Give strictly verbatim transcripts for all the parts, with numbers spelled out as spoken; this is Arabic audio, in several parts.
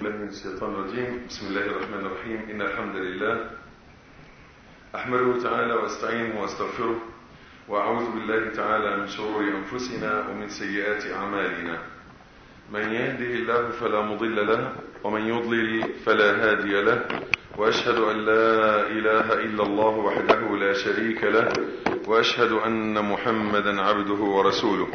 من الشيطان الرجيم. بسم الله الرحمن الرحيم. إن الحمد لله أحمده تعالى وأستعينه وأستغفره، وأعوذ بالله تعالى من شرور أنفسنا ومن سيئات أعمالنا. من يهده الله فلا مضل له، ومن يضلل فلا هادي له، وأشهد أن لا إله إلا الله وحده لا شريك له، وأشهد أن محمدا عبده ورسوله.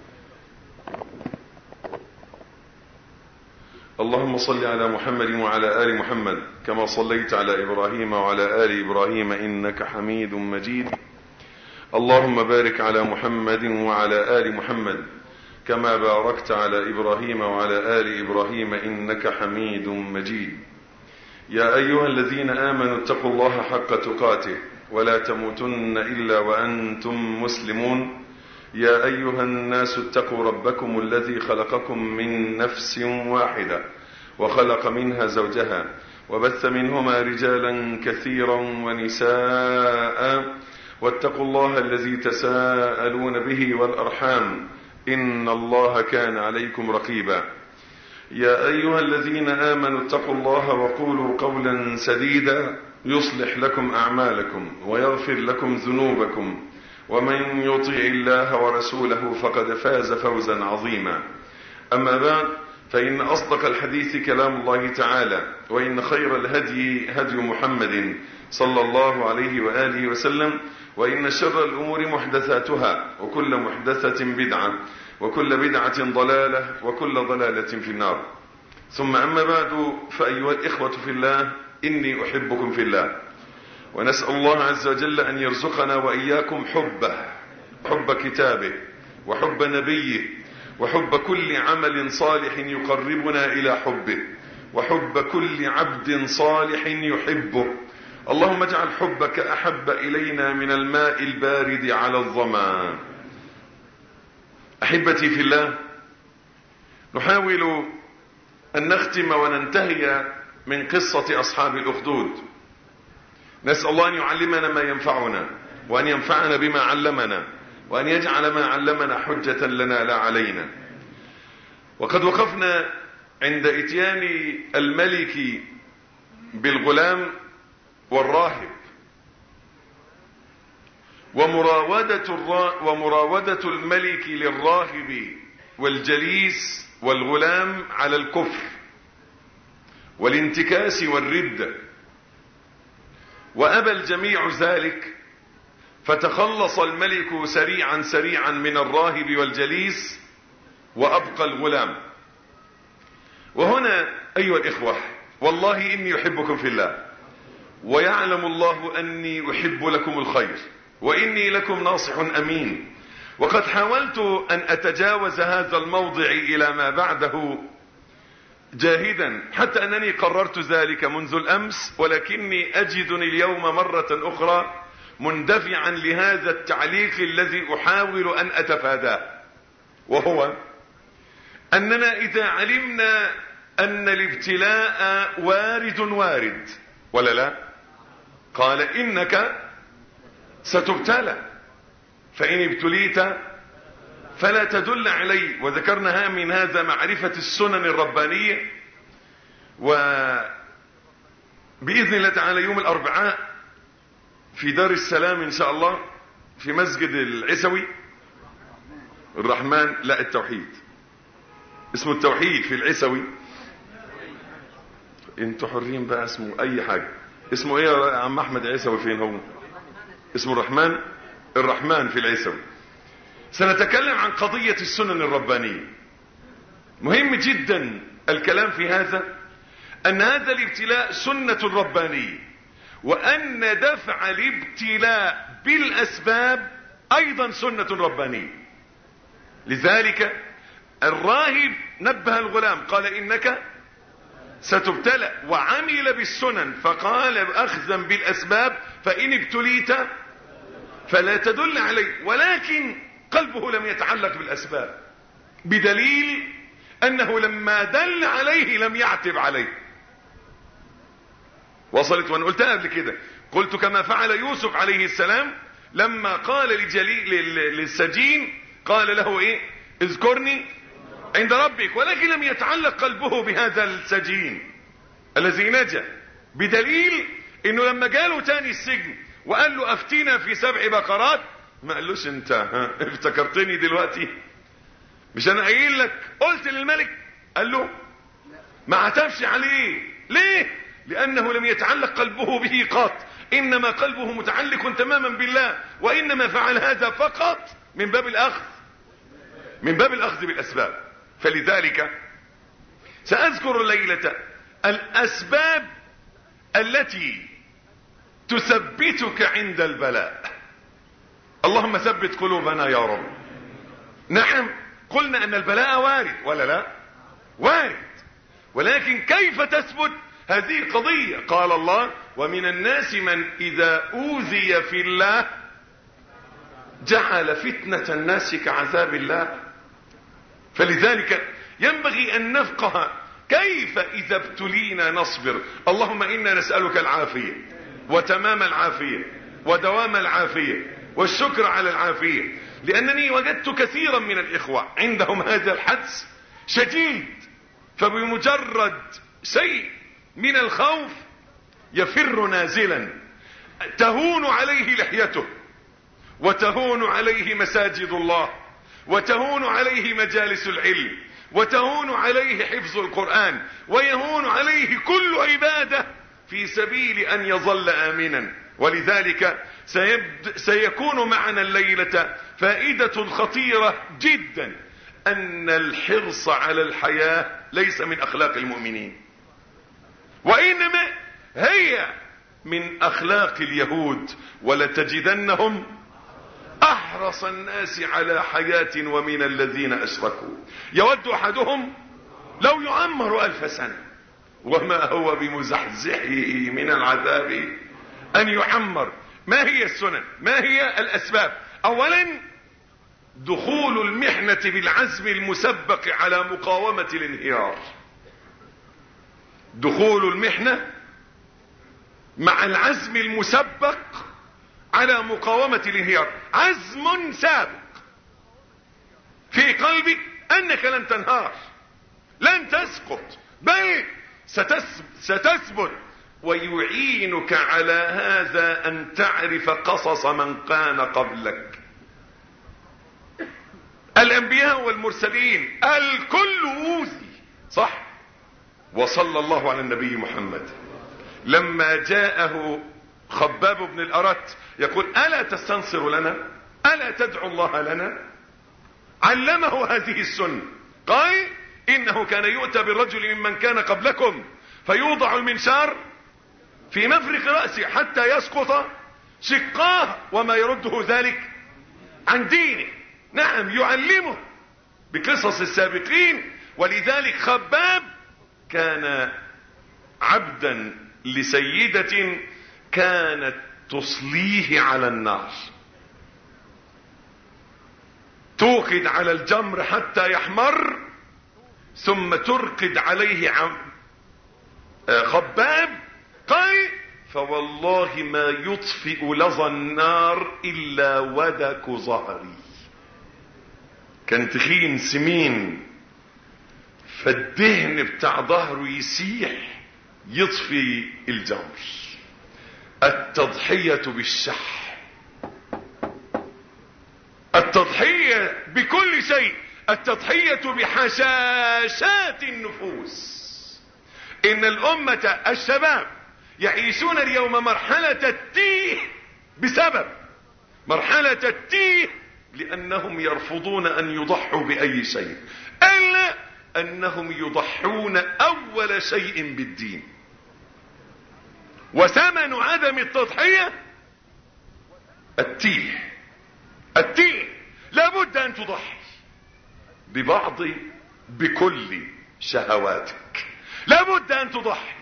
اللهم صل على محمد وعلى آل محمد كما صليت على إبراهيم وعلى آل إبراهيم إنك حميد مجيد. اللهم بارك على محمد وعلى آل محمد كما باركت على إبراهيم وعلى آل إبراهيم إنك حميد مجيد. يا أيها الذين آمنوا اتقوا الله حق تقاته ولا تموتن إلا وأنتم مسلمون. يا أيها الناس اتقوا ربكم الذي خلقكم من نفس واحدة وخلق منها زوجها وبث منهما رجالا كثيرا ونساء، واتقوا الله الذي تساءلون به والأرحام إن الله كان عليكم رقيبا. يا أيها الذين آمنوا اتقوا الله وقولوا قولا سديدا يصلح لكم أعمالكم ويغفر لكم ذنوبكم، ومن يطع الله ورسوله فقد فاز فوزا عظيما. أما بعد، فإن أصدق الحديث كلام الله تعالى، وإن خير الهدي هدي محمد صلى الله عليه وآله وسلم، وإن شر الأمور محدثاتها، وكل محدثة بدعة، وكل بدعة ضلالة، وكل ضلالة في النار. ثم أما بعد، فأيها الإخوة في الله، إني أحبكم في الله، ونسأل الله عز وجل أن يرزقنا وإياكم حبه، حب كتابه، وحب نبيه، وحب كل عمل صالح يقربنا إلى حبه، وحب كل عبد صالح يحبه. اللهم اجعل حبك أحب إلينا من الماء البارد على الظما. أحبتي في الله، نحاول أن نختم وننتهي من قصة أصحاب الأخدود. نسأل الله أن يعلمنا ما ينفعنا، وأن ينفعنا بما علمنا، وأن يجعل ما علمنا حجة لنا لا علينا. وقد وقفنا عند إتيان الملك بالغلام والراهب، ومراودة, الرا... ومراودة الملك للراهب والجليس والغلام على الكفر والانتكاس والردة، وأبى الجميع ذلك، فتخلص الملك سريعا سريعا من الراهب والجليس وأبقى الغلام. وهنا أيها الإخوة، والله إني أحبكم في الله، ويعلم الله أني أحب لكم الخير، وإني لكم ناصح أمين. وقد حاولت أن أتجاوز هذا الموضع إلى ما بعده جاهدا، حتى أنني قررت ذلك منذ الأمس، ولكني أجدني اليوم مرة أخرى مندفعا لهذا التعليق الذي أحاول أن أتفاداه، وهو أننا إذا علمنا أن الابتلاء وارد وارد ولا لا، قال إنك ستبتلى، فإن ابتليت فلا تدل عليه. وذكرنا من هذا معرفة السنن الربانية. وبإذن الله تعالى يوم الأربعاء في دار السلام إن شاء الله، في مسجد العسوي الرحمن، لا التوحيد، اسمه التوحيد في العسوي، انتوا حرين بقى اسمه اي حاجة. اسمه ايه يا عم احمد عيسوي؟ فين هو؟ اسمه الرحمن، الرحمن في العسوي. سنتكلم عن قضية السنن الربانية. مهم جدا الكلام في هذا، أن هذا الابتلاء سنة ربانية، وأن دفع الابتلاء بالأسباب أيضا سنة ربانية. لذلك الراهب نبه الغلام، قال إنك ستبتلى، وعمل بالسنن، فقال أخذا بالأسباب، فإن ابتليت فلا تدل عليه. ولكن قلبه لم يتعلق بالأسباب، بدليل أنه لما دل عليه لم يعتب عليه. وصلت؟ وأنا قلتها قبل كده، قلت كما فعل يوسف عليه السلام لما قال للسجين، قال له إيه؟ اذكرني عند ربك، ولكن لم يتعلق قلبه بهذا السجين الذي نجا، بدليل انه لما جاله تاني السجن وقال له افتينا في سبع بقرات، ما قالوش انت ها افتكرتني دلوقتي؟ مش انا قايل لك قلت للملك؟ قال له ما عتبش عليه. ليه؟ لانه لم يتعلق قلبه به قط، انما قلبه متعلق تماما بالله، وانما فعل هذا فقط من باب الاخذ من باب الاخذ بالاسباب. فلذلك ساذكر الليلة الاسباب التي تثبتك عند البلاء. اللهم ثبت قلوبنا يا رب. نعم، قلنا ان البلاء وارد ولا لا؟ وارد، ولكن كيف تثبت؟ هذه قضية. قال الله: ومن الناس من اذا اوذي في الله جعل فتنة الناس كعذاب الله. فلذلك ينبغي ان نفقه كيف اذا ابتلينا نصبر. اللهم انا نسألك العافية وتمام العافية ودوام العافية والشكر على العافية، لانني وجدت كثيرا من الاخوة عندهم هذا الحدس شديد، فبمجرد شيء من الخوف يفر نازلا، تهون عليه لحيته، وتهون عليه مساجد الله، وتهون عليه مجالس العلم، وتهون عليه حفظ القرآن، ويهون عليه كل عبادة في سبيل ان يظل امنا. ولذلك سيبد سيكون معنا الليلة فائدة خطيرة جدا، ان الحرص على الحياة ليس من اخلاق المؤمنين، وانما هي من اخلاق اليهود. ولتجدنهم احرص الناس على حياة ومن الذين اشركوا يود احدهم لو يعمر الف سنة وما هو بمزحزحه من العذاب ان يعمر. ما هي السنن؟ ما هي الاسباب؟ اولا دخول المحنة بالعزم المسبق على مقاومة الانهيار. دخول المحنة مع العزم المسبق على مقاومة الانهيار، عزم سابق في قلبك انك لن تنهار، لن تسقط، بل ستثبت. ويعينك على هذا ان تعرف قصص من كان قبلك، الانبياء والمرسلين الكل اوذي، صح؟ وصلى الله على النبي محمد لما جاءه خباب بن الأرت يقول: ألا تستنصر لنا؟ ألا تدعو الله لنا؟ علمه هذه السنة. قال: إنه كان يؤتى بالرجل ممن كان قبلكم فيوضع المنشار في مفرق رأسه حتى يسقط شقاه وما يرده ذلك عن دينه. نعم، يعلمه بقصص السابقين. ولذلك خباب كان عبدا لسيدة كانت تصليه على النار، توقد على الجمر حتى يحمر ثم ترقد عليه عم خباب. قال: فوالله ما يطفئ لظى النار الا ودك ظهري. كان تخين سمين، فالدهن بتاع ظهره يسيح يطفي الجمر. التضحية بالشح، التضحية بكل شيء، التضحية بحشاشات النفوس. ان الامة الشباب يعيشون اليوم مرحلة التيه بسبب مرحلة التيه لانهم يرفضون ان يضحوا باي شيء الا انهم يضحون اول شيء بالدين. وثمن عدم التضحية التيه. التيه لابد ان تضحي ببعض بكل شهواتك، لابد ان تضحي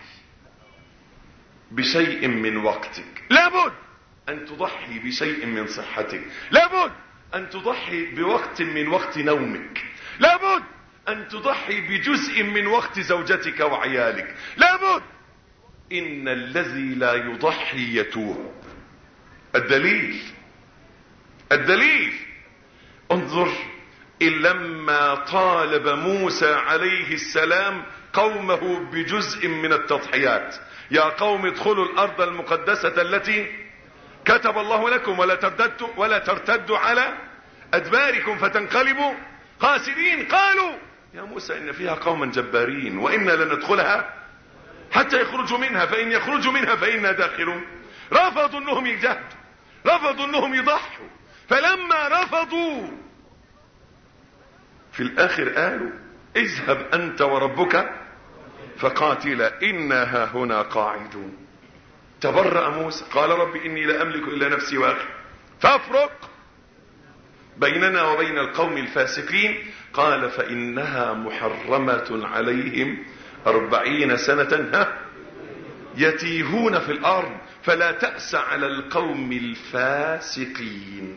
بشيء من وقتك، لابد ان تضحي بشيء من صحتك، لابد ان تضحي بوقت من وقت نومك، لابد ان تضحي بجزء من وقت زوجتك وعيالك، لابد. ان الذي لا يضحي يتوه. الدليل الدليل انظر لما طالب موسى عليه السلام قومه بجزء من التضحيات. يا قوم ادخلوا الارض المقدسة التي كتب الله لكم ولا ترتدوا ولا ترتدوا على ادباركم فتنقلبوا خاسرين. قالوا يا موسى ان فيها قوما جبارين وانا لن ندخلها حتى يخرجوا منها فان يخرجوا منها فانا داخلون. رفضوا انهم يجاهدوا، رفضوا انهم يضحوا. فلما رفضوا في الاخر قالوا اذهب انت وربك فقاتلا انا هاهنا قاعدون. تبرأ موسى قال رب اني لا املك الا نفسي واخي فافرق بيننا وبين القوم الفاسقين. قال فانها محرمة عليهم اربعين سنة ها يتيهون في الارض فلا تأس على القوم الفاسقين.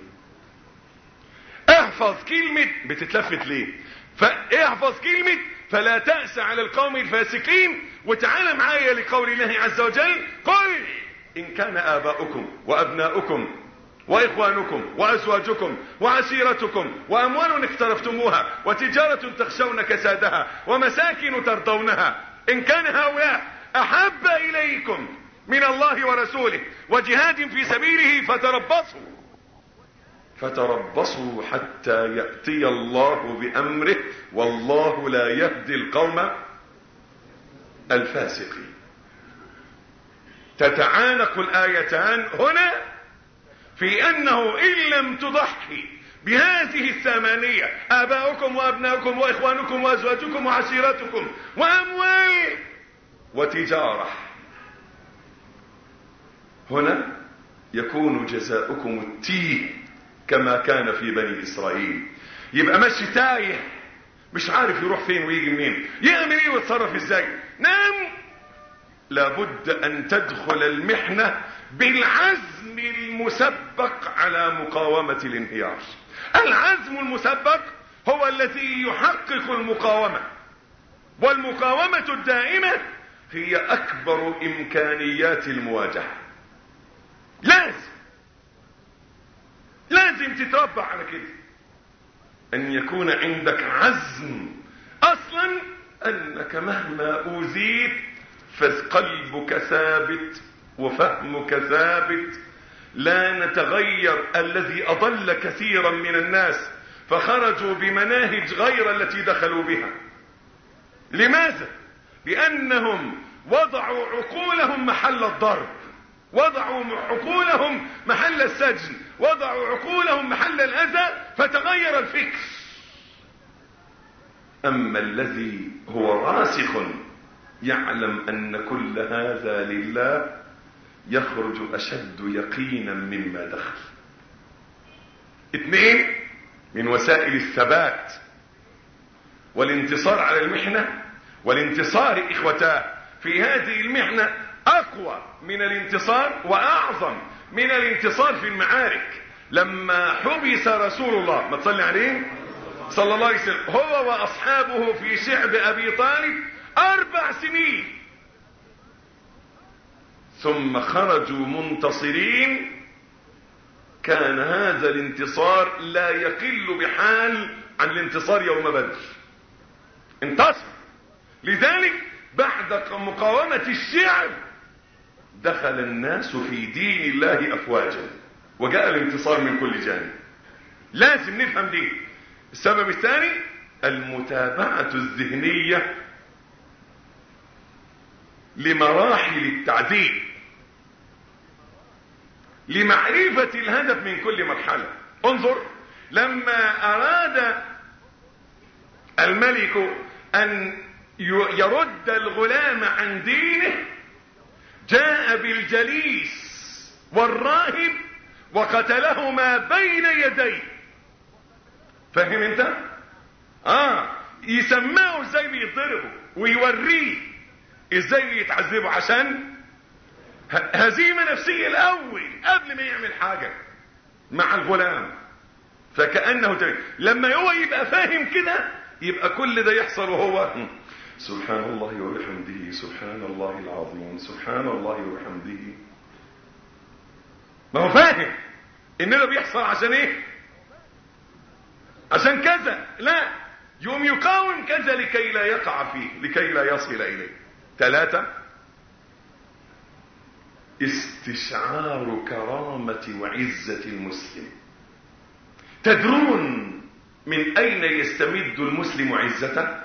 احفظ كلمة بتتلفت ليه، فاحفظ كلمة فلا تأس على القوم الفاسقين. وتعالى معايا لقول الله عز وجل قل إن كان آباؤكم وأبناؤكم وإخوانكم وأزواجكم وعشيرتكم وأموال اقترفتموها وتجارة تخشون كسادها ومساكن ترضونها إن كان هؤلاء أحب إليكم من الله ورسوله وجهاد في سبيله فتربصوا فتربصوا حتى يأتي الله بأمره والله لا يهدي القوم الفاسقين. تتعانق الآيتان هنا في أنه إن لم تضحي بهذه الثمانية آباؤكم وأبناؤكم وإخوانكم وأزواجكم وعشيرتكم وأموال وتجارة هنا يكون جزاؤكم التيه كما كان في بني إسرائيل. يبقى ماشي تايه مش عارف يروح فين ويجي منين، يعمل ايه ويتصرف ازاي. نعم لابد ان تدخل المحنة بالعزم المسبق على مقاومة الانهيار. العزم المسبق هو الذي يحقق المقاومة، والمقاومة الدائمة هي اكبر امكانيات المواجهة. لازم لازم تتربى على كده، ان يكون عندك عزم اصلا انك مهما اوذيت فقلبك ثابت وفهمك ثابت. لا نتغير. الذي اضل كثيرا من الناس فخرجوا بمناهج غير التي دخلوا بها. لماذا؟ لانهم وضعوا عقولهم محل الضرب، وضعوا عقولهم محل السجن، وضعوا عقولهم محل الأذى فتغير الفكر. أما الذي هو راسخ يعلم أن كل هذا لله يخرج أشد يقينا مما دخل. اثنين من وسائل الثبات والانتصار على المحنة والانتصار إخوتاه في هذه المحنة اقوى من الانتصار واعظم من الانتصار في المعارك. لما حبس رسول الله ما تصلي عليه صلى الله عليه وسلم هو واصحابه في شعب ابي طالب اربع سنين ثم خرجوا منتصرين، كان هذا الانتصار لا يقل بحال عن الانتصار يوم بدر. انتصر. لذلك بعد مقاومة الشعب دخل الناس في دين الله افواجا وجاء الانتصار من كل جانب. لازم نفهم دي. السبب الثاني المتابعة الذهنية لمراحل التعذيب لمعرفة الهدف من كل مرحلة. انظر لما اراد الملك ان يرد الغلام عن دينه جاء بالجليس والراهب وقتلهما بين يديه. فاهم انت؟ اه يسمعوا ازاي بيضربوا ويوريه ازاي بيتعذبوا عشان هزيمة نفسية الاول قبل ما يعمل حاجة مع الغلام. فكأنه تبقى. لما هو يبقى فاهم كده يبقى كل ده يحصل وهو سبحان الله وبحمده سبحان الله العظيم سبحان الله وبحمده. ما هو فاهم ان ده بيحصل عشان ايه؟ عشان كذا، لا، يوم يقاوم كذا لكي لا يقع فيه، لكي لا يصل إليه. ثلاثة، استشعار كرامة وعزة المسلم. تدرون من أين يستمد المسلم عزته؟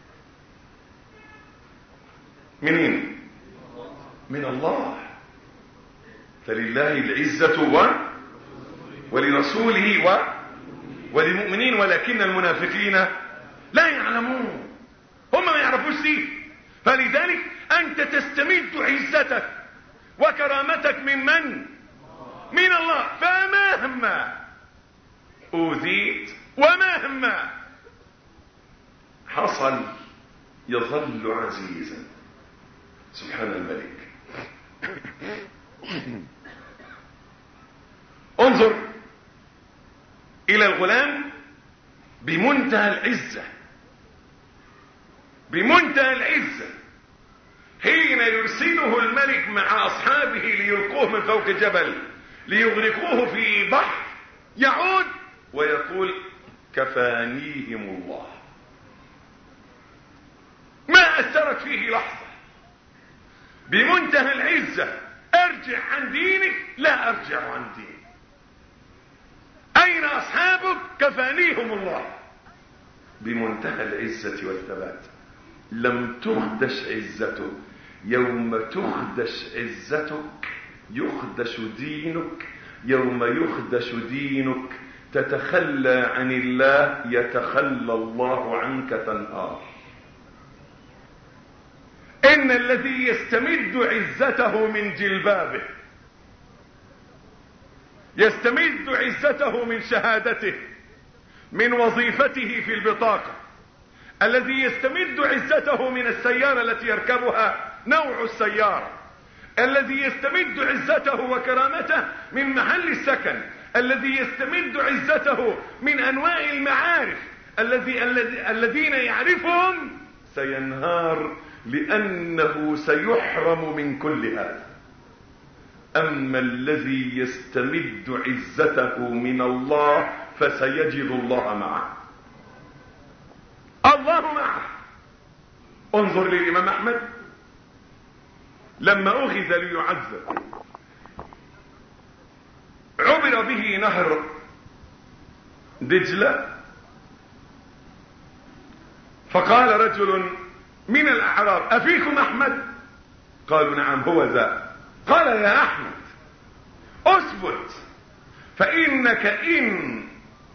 منين؟ من الله. فلله العزة و... ولرسوله و... وللمؤمنين ولكن المنافقين لا يعلمون. هم ما يعرفوش دي. فلذلك أنت تستمد عزتك وكرامتك من من؟ من الله. فمهما أوذيت ومهما حصل يظل عزيزا. سبحان الملك. انظر إلى الغلام بمنتهى العزة، بمنتهى العزة، حين يرسله الملك مع أصحابه ليلقوه من فوق جبل ليغرقوه في بحر، يعود ويقول كفانيهم الله. ما أثرت فيه لحظة، بمنتهى العزة. ارجع عن دينك، لا ارجع عن دينك. اين اصحابك؟ كفانيهم الله. بمنتهى العزة والثبات. لم تخدش عزته. يوم تخدش عزتك يخدش دينك. يوم يخدش دينك تتخلى عن الله، يتخلى الله عنك، تنهار. إن الذي يستمد عزته من جلبابه، يستمد عزته من شهادته، من وظيفته في البطاقة، الذي يستمد عزته من السيارة التي يركبها، نوع السيارة، الذي يستمد عزته وكرامته من محل السكن، الذي يستمد عزته من أنواع المعارف، الذي الذين يعرفهم سينهار لأنه سيحرم من كل هذا. أما الذي يستمد عزته من الله فسيجد الله معه. الله معه. انظر للإمام أحمد لما أخذ ليعذب، عبر به نهر دجلة، فقال رجل من الأعراب أفيكم أحمد؟ قالوا نعم هو ذا. قال يا أحمد أثبت، فإنك إن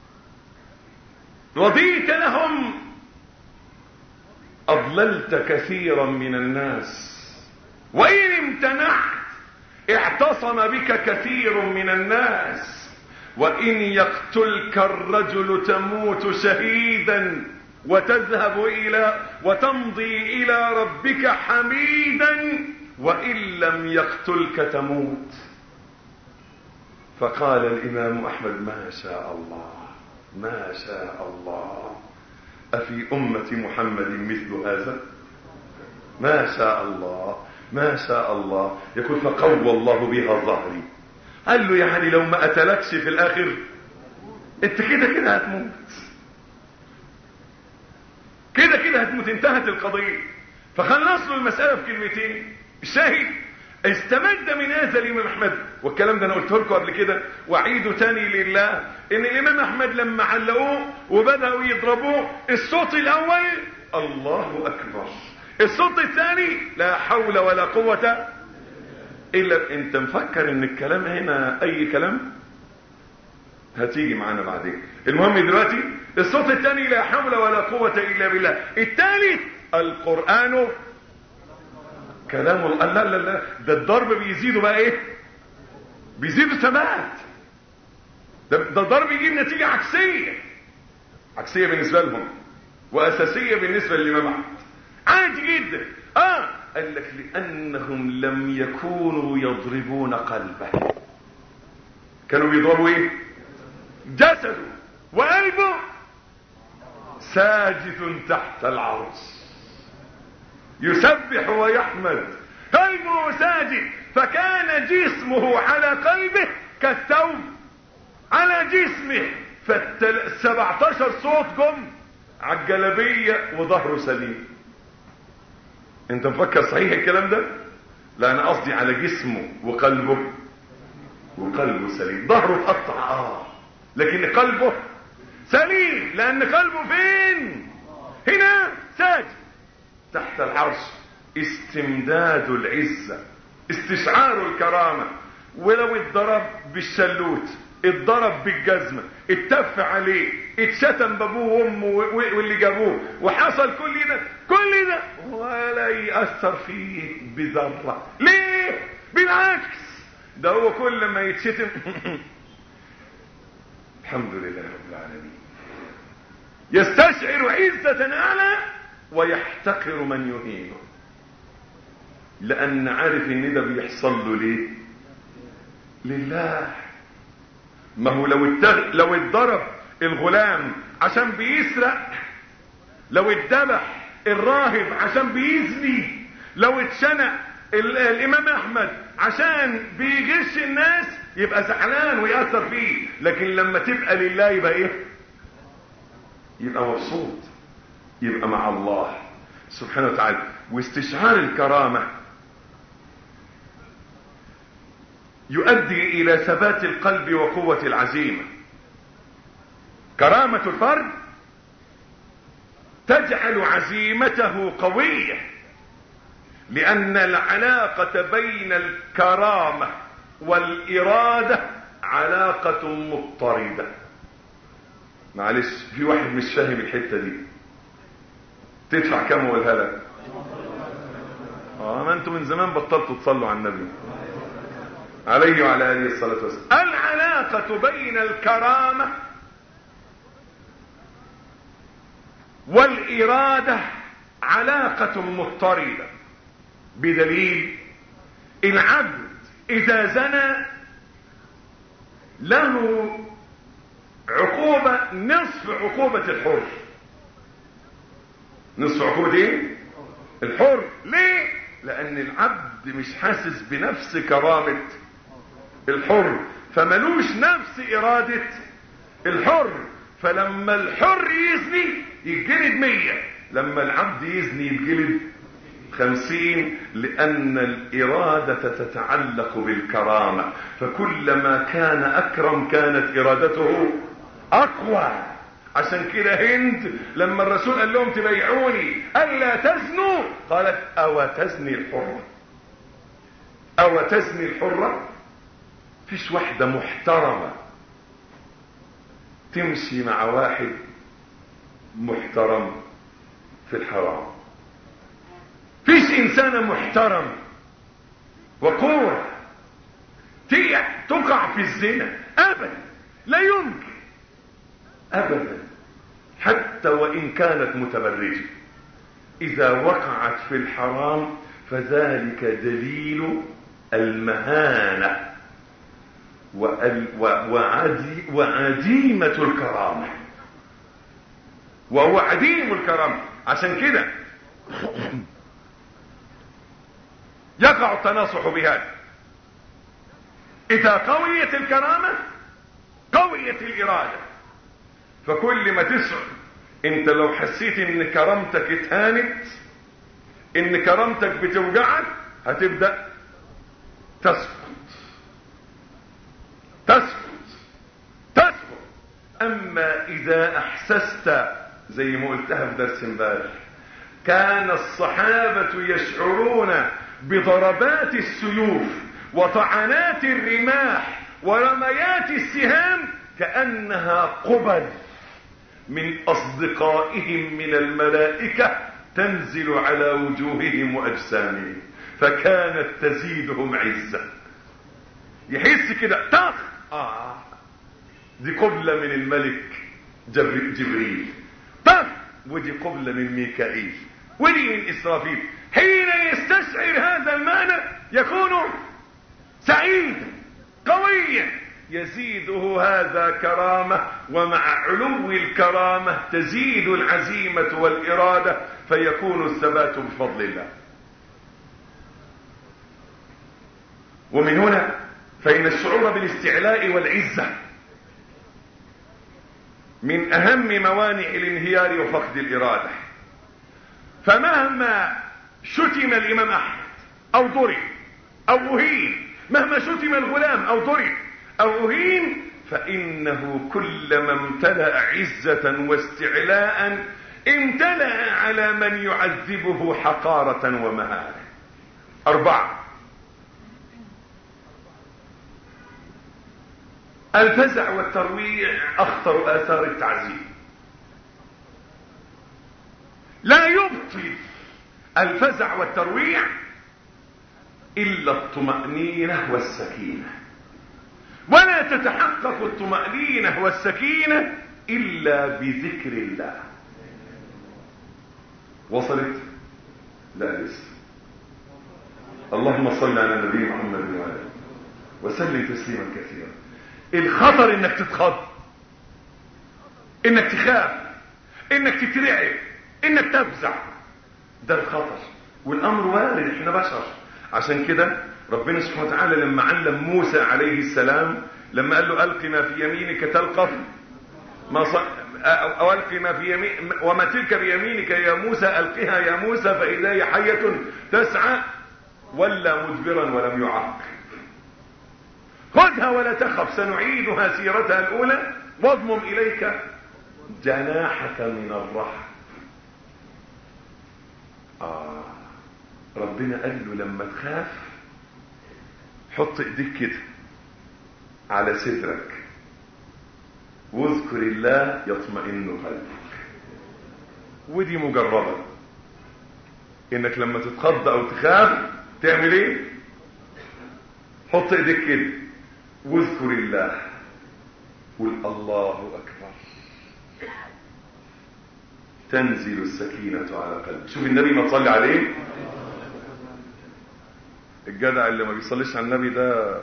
رضيت لهم أضللت كثيرا من الناس، وإن امتنعت اعتصم بك كثير من الناس، وإن يقتلك الرجل تموت شهيدا وتذهب إلى وتمضي إلى ربك حميدا، وإن لم يقتلك تموت. فقال الإمام أحمد ما شاء الله، ما شاء الله، أفي أمة محمد مثل هذا؟ ما شاء الله، ما شاء الله. يقول فقوى الله بها ظهري. قال له يعني لو ما قتلكش في الآخر انت كده كده هتموت، كده كده هتموت، انتهت القضية. فخلص له المسألة في كلمتين. الشاهد استمد من هذا الإمام أحمد، والكلام ده أنا قلته لكم قبل كده وأعيده تاني لله، إن الإمام أحمد لما علقوه وبدأوا يضربوه، الصوت الأول الله أكبر، الصوت الثاني لا حول ولا قوة إلا. أنت مفكر إن الكلام هنا أي كلام؟ هتيجي معانا بعدين. المهم دلوقتي الصوت الثاني لا حول ولا قوة إلا بالله. الثالث القرآن كلام الله. لا لا لا، ده الضرب بيزيدوا بقى ايه؟ بيزيدوا ثبات. ده, ده الضرب يجيب نتيجة عكسية، عكسية بالنسبة لهم وأساسية بالنسبة للإمام أحمد. عادي جدا. اه قال لك لأنهم لم يكونوا يضربون قلبه، كانوا بيضربوا ايه؟ جسده، وقلبه ساجد تحت العرش يسبح ويحمد، قلبه ساجد، فكان جسمه على قلبه كالثوب على جسمه، فالسبعتاشر صوت جم على الجلابية وظهره سليم. انت مفكر صحيح الكلام ده؟ لا انا قصدي على جسمه وقلبه. وقلبه سليم، ظهره اتقطع اه لكن قلبه سليم، لان قلبه فين؟ هنا ساجد تحت العرش. استمداد العزة، استشعار الكرامة. ولو اتضرب بالشلوت، اتضرب بالجزمة، اتف عليه، اتشتم بابوه وامه واللي جابوه، وحصل كل ده كل ده ولا يأثر فيه بذرة. ليه؟ بالعكس، ده هو كل ما يتشتم الحمد لله رب العالمين، يستشعر عزة أعلى ويحتقر من يهينه، لأن عارف ان ده بيحصل له ليه؟ لله. ما هو لو التغ... لو اتضرب الغلام عشان بيسرق، لو اتذبح الراهب عشان بيزني، لو اتشنق ال... الامام احمد عشان بيغش الناس، يبقى زعلان ويأثر فيه. لكن لما تبقى لله يبقى ايه؟ يبقى مبسوط، يبقى مع الله سبحانه وتعالى. واستشعار الكرامة يؤدي الى ثبات القلب وقوة العزيمة. كرامة الفرد تجعل عزيمته قوية، لان العلاقة بين الكرامة والارادة علاقة مضطردة. معلش في واحد مش فاهم الحتة دي، تدفع كم اقولها لك؟ اه ما انتم من زمان بطلتوا تصلوا على النبي عليه وعلى اله الصلاة والسلام. العلاقة بين الكرامة والإرادة علاقة مضطردة، بدليل العبد إذا زنى له عقوبة نصف عقوبة الحر. نصف عقوبة ايه؟ الحر. ليه؟ لأن العبد مش حاسس بنفس كرامة الحر، فملوش نفس إرادة الحر. فلما الحر يزني يتجلد مية، لما العبد يزني يتجلد خمسين، لأن الإرادة تتعلق بالكرامة. فكلما كان أكرم كانت إرادته أقوى. عشان كده هند لما الرسول قال لهم تبيعوني ألا تزنوا، قالت أو تزني الحرة؟ أو تزني الحرة؟ فيش واحدة محترمة تمشي مع واحد محترم في الحرام. فيش إنسانة محترم وقوة تقع في الزنا أبدا، لا يمكن أبدا، حتى وإن كانت متبرجة. إذا وقعت في الحرام فذلك دليل المهانة وعدي وعديمة الكرامة، وهو عديم الكرامة. عشان كده يقع التناصح بهذا. إذا قويت الكرامة قويت الإرادة. فكل ما تسعى انت لو حسيت ان كرامتك اتهانت، ان كرامتك بتوجعك، هتبدأ تسقط تسقط تسقط. اما اذا احسست زي ما قلتها في درس امبارح، كان الصحابة يشعرون بضربات السيوف وطعنات الرماح ورميات السهام كأنها قبل من أصدقائهم من الملائكة تنزل على وجوههم وأجسامهم، فكانت تزيدهم عزة. يحس كده طخ، آه دي قبلة من الملك جبريل، طخ ودي قبلة من ميكائيل، ودي من إسرافيل. حين يستشعر هذا المعنى يكون سعيدا قويا، يزيده هذا كرامة، ومع علو الكرامة تزيد العزيمة والإرادة، فيكون الثبات بفضل الله. ومن هنا فإن الشعور بالاستعلاء والعزة من اهم موانع الانهيار وفقد الارادة. فمهما شتم الامام احمد او ضرب او اهين، مهما شتم الغلام او ضرب او اهين، فانه كلما امتلأ عزة واستعلاء امتلأ على من يعذبه حقارة ومهانة. اربعة، الفزع والترويع اخطر اثار التعذيب. لا يبطل الفزع والترويع الا الطمأنينة والسكينة، ولا تتحقق الطمأنينة والسكينة الا بذكر الله. وصلت؟ لا لسه. اللهم صل على النبي محمد وعلى اله وسلم تسليما كثيرا. الخطر انك تتخض، انك تخاف، انك تترعب، انك تفزع، ده الخطر. والامر وارد، احنا بشر. عشان كده ربنا سبحانه وتعالى لما علم موسى عليه السلام، لما قال له الق ما في يمينك تلقف ما ص... او الق ما في يمين وما تلك بيمينك يا موسى، القها يا موسى فاذا هي حية تسعى، ولا مدبرا ولم يعقب. خذها ولا تخف سنعيدها سيرتها الاولى واضمم اليك جناحك من الرحم. آه ربنا قال له لما تخاف حط ايديك كده على صدرك واذكر الله يطمئن قلبك. ودي مجربة، انك لما تتخض او تخاف تعمل ايه؟ حط ايديك كده واذكر الله، قل الله اكبر، تنزل السكينة على قلبك. شوف النبي ما تصلي عليه، الجدع اللي ما بيصليش على النبي ده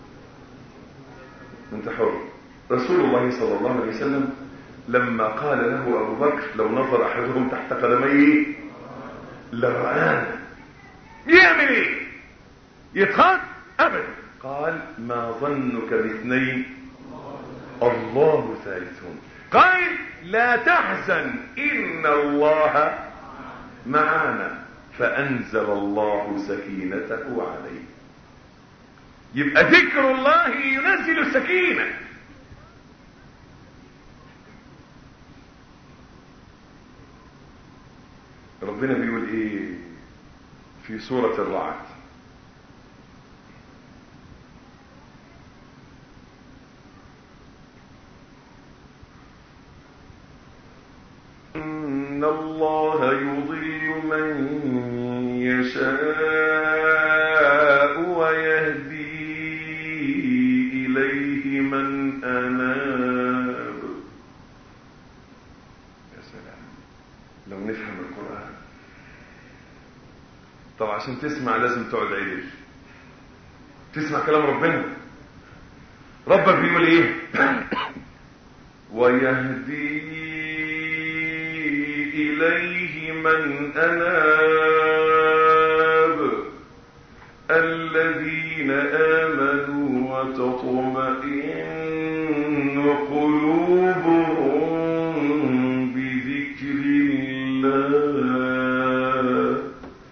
انت حر. رسول الله صلى الله عليه وسلم لما قال له ابو بكر لو نظر احدهم تحت قدميه لرآنا، يعمل ايه؟ يتخض؟ ابدا. قال ما ظنك باثنين الله ثالثهم. قال لا تحزن ان الله معنا، فانزل الله سكينته عليه. يبقى ذكر الله ينزل السكينة. ربنا بيقول ايه في سورة الرعد؟ إن الله يضل من يشاء ويهدي إليه من أناب. يا سلام لو نفهم القرآن. طب عشان تسمع لازم تقعد عدل، تسمع كلام ربنا. ربك بيقول ايه؟ ويهدي إليه من أناب الذين آمنوا وتطمئن قلوبهم بذكر الله.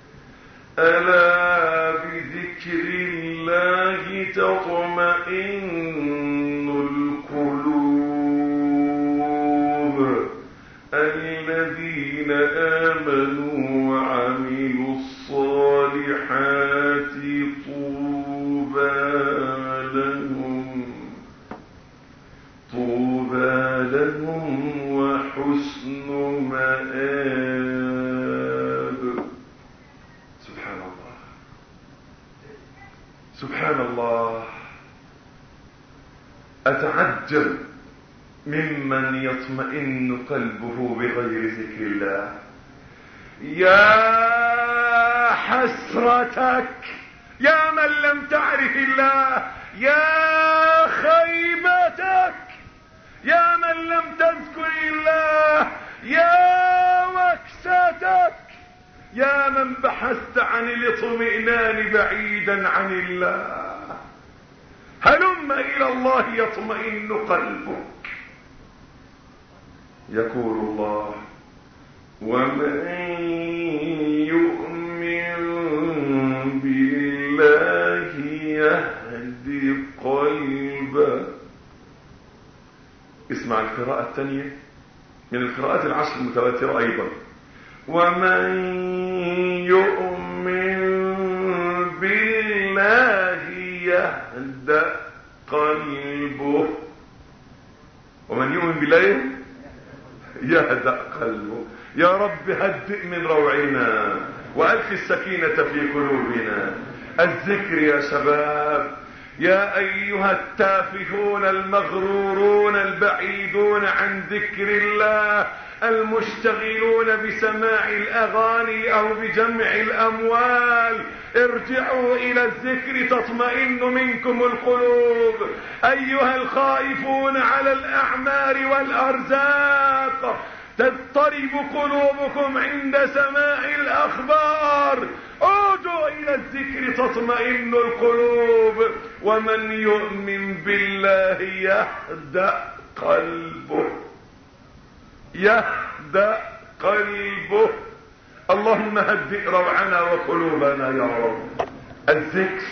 ألا بذكر الله تطمئن القلوب. الذين آمنوا وعملوا الصالحات طوبى لهم طوبى لهم وحسن مآب. سبحان الله سبحان الله. أتعجب ممن يطمئن قلبه بغير ذكر الله. يا حسرتك يا من لم تعرف الله، يا خيبتك يا من لم تذكر الله، يا وكستك يا من بحثت عن الاطمئنان بعيدا عن الله. هلم إلى الله يطمئن قلبك. يقول الله: ومن يؤمن بالله يهد قلبه. اسمع القراءة الثانية من القراءات العشر المتواترة أيضا: ومن يؤمن بالله يهد قلبه. ومن يؤمن بالله يهدأ قلبه. يا رب هدئ من روعنا وألف السكينة في قلوبنا. الذكر يا شباب، يا أيها التافهون المغرورون البعيدون عن ذكر الله المشتغلون بسماع الأغاني أو بجمع الأموال، ارجعوا إلى الذكر تطمئن منكم القلوب. أيها الخائفون على الأعمار والأرزاق تضطرب قلوبكم عند سماع الأخبار، عودوا إلى الذكر تطمئن القلوب. ومن يؤمن بالله يهدأ قلبه، يهدأ قلبه. اللهم هدئ روعنا وقلوبنا يا رب. الذكر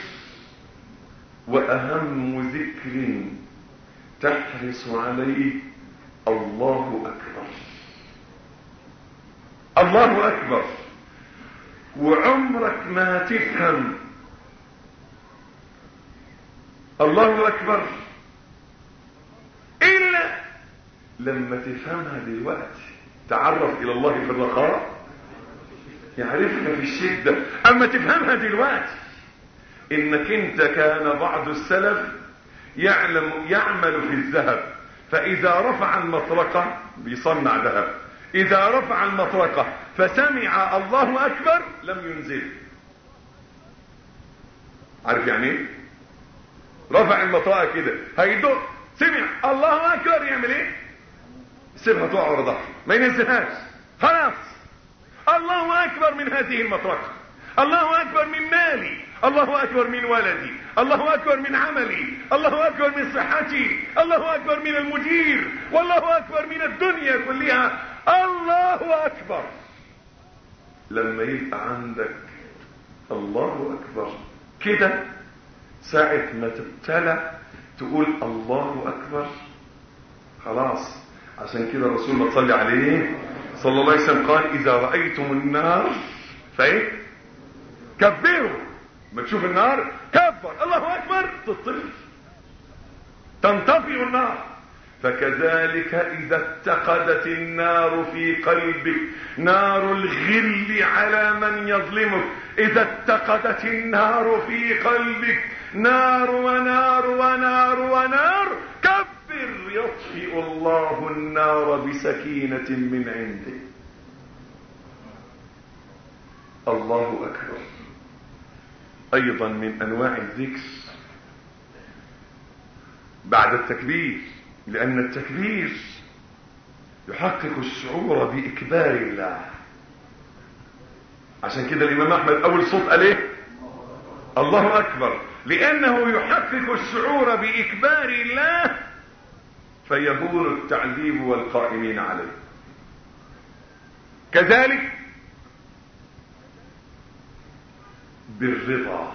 وأهم ذكر تحرص عليه الله أكبر. الله أكبر. وعمرك ما تفهم الله أكبر إلا لما تفهمها دلوقتي. تعرف إلى الله في الرخاء يعرفك في الشدة. أما تفهمها دلوقتي إنك أنت كان بعض السلف يعلم يعمل في الذهب، فإذا رفع المطرقة بيصنع ذهب، إذا رفع المطرقة فسمع الله أكبر لم ينزل. عارف يعني ايه؟ رفع المطرقة كده هيدق، سمع الله أكبر، يعمل ايه؟ سيبها تقع ورا ظهره ما ينزلهاش. خلاص الله أكبر من هذه المطرقة، الله أكبر من مالي، الله أكبر من ولدي، الله أكبر من عملي، الله أكبر من صحتي، الله أكبر من المدير، والله أكبر من الدنيا كلها. الله أكبر. لما يبقى عندك الله أكبر كده ساعة ما تبتلى تقول الله أكبر، خلاص. عشان كده الرسول ما تصلي عليه صلى الله عليه وسلم قال: إذا رأيتم النار فايه كبروا. ما تشوف النار كبر الله أكبر تطفي تنطفئ النار. فكذلك إذا اتقدت النار في قلبك، نار الغل على من يظلمك، إذا اتقدت النار في قلبك نار ونار ونار ونار، كبر يطفئ الله النار بسكينة من عنده. الله أكبر. أيضا من أنواع الذكر بعد التكبير، لأن التكبير يحقق الشعور بإكبار الله. عشان كده الإمام أحمد أول صوت قال إيه؟ الله أكبر، لأنه يحقق الشعور بإكبار الله فيهون التعذيب والقائمين عليه. كذلك بالرضا.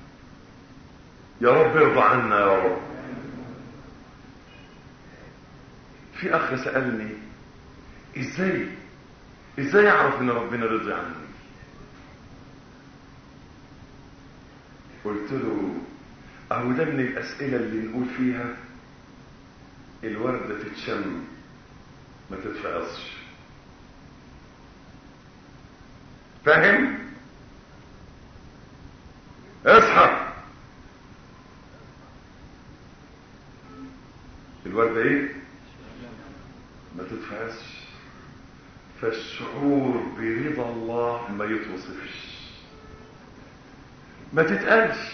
يا رب ارضى عنا يا رب. في اخ سألني ازاي ازاي اعرف ان ربنا رضي عني؟ قلت له اهو ده من الاسئلة اللي نقول فيها الوردة تتشم ما تتفقصش. فاهم؟ اصحى. الوردة ايه؟ ما تتفقسش. فالشعور برضا الله ما يتوصفش، ما تتقالش.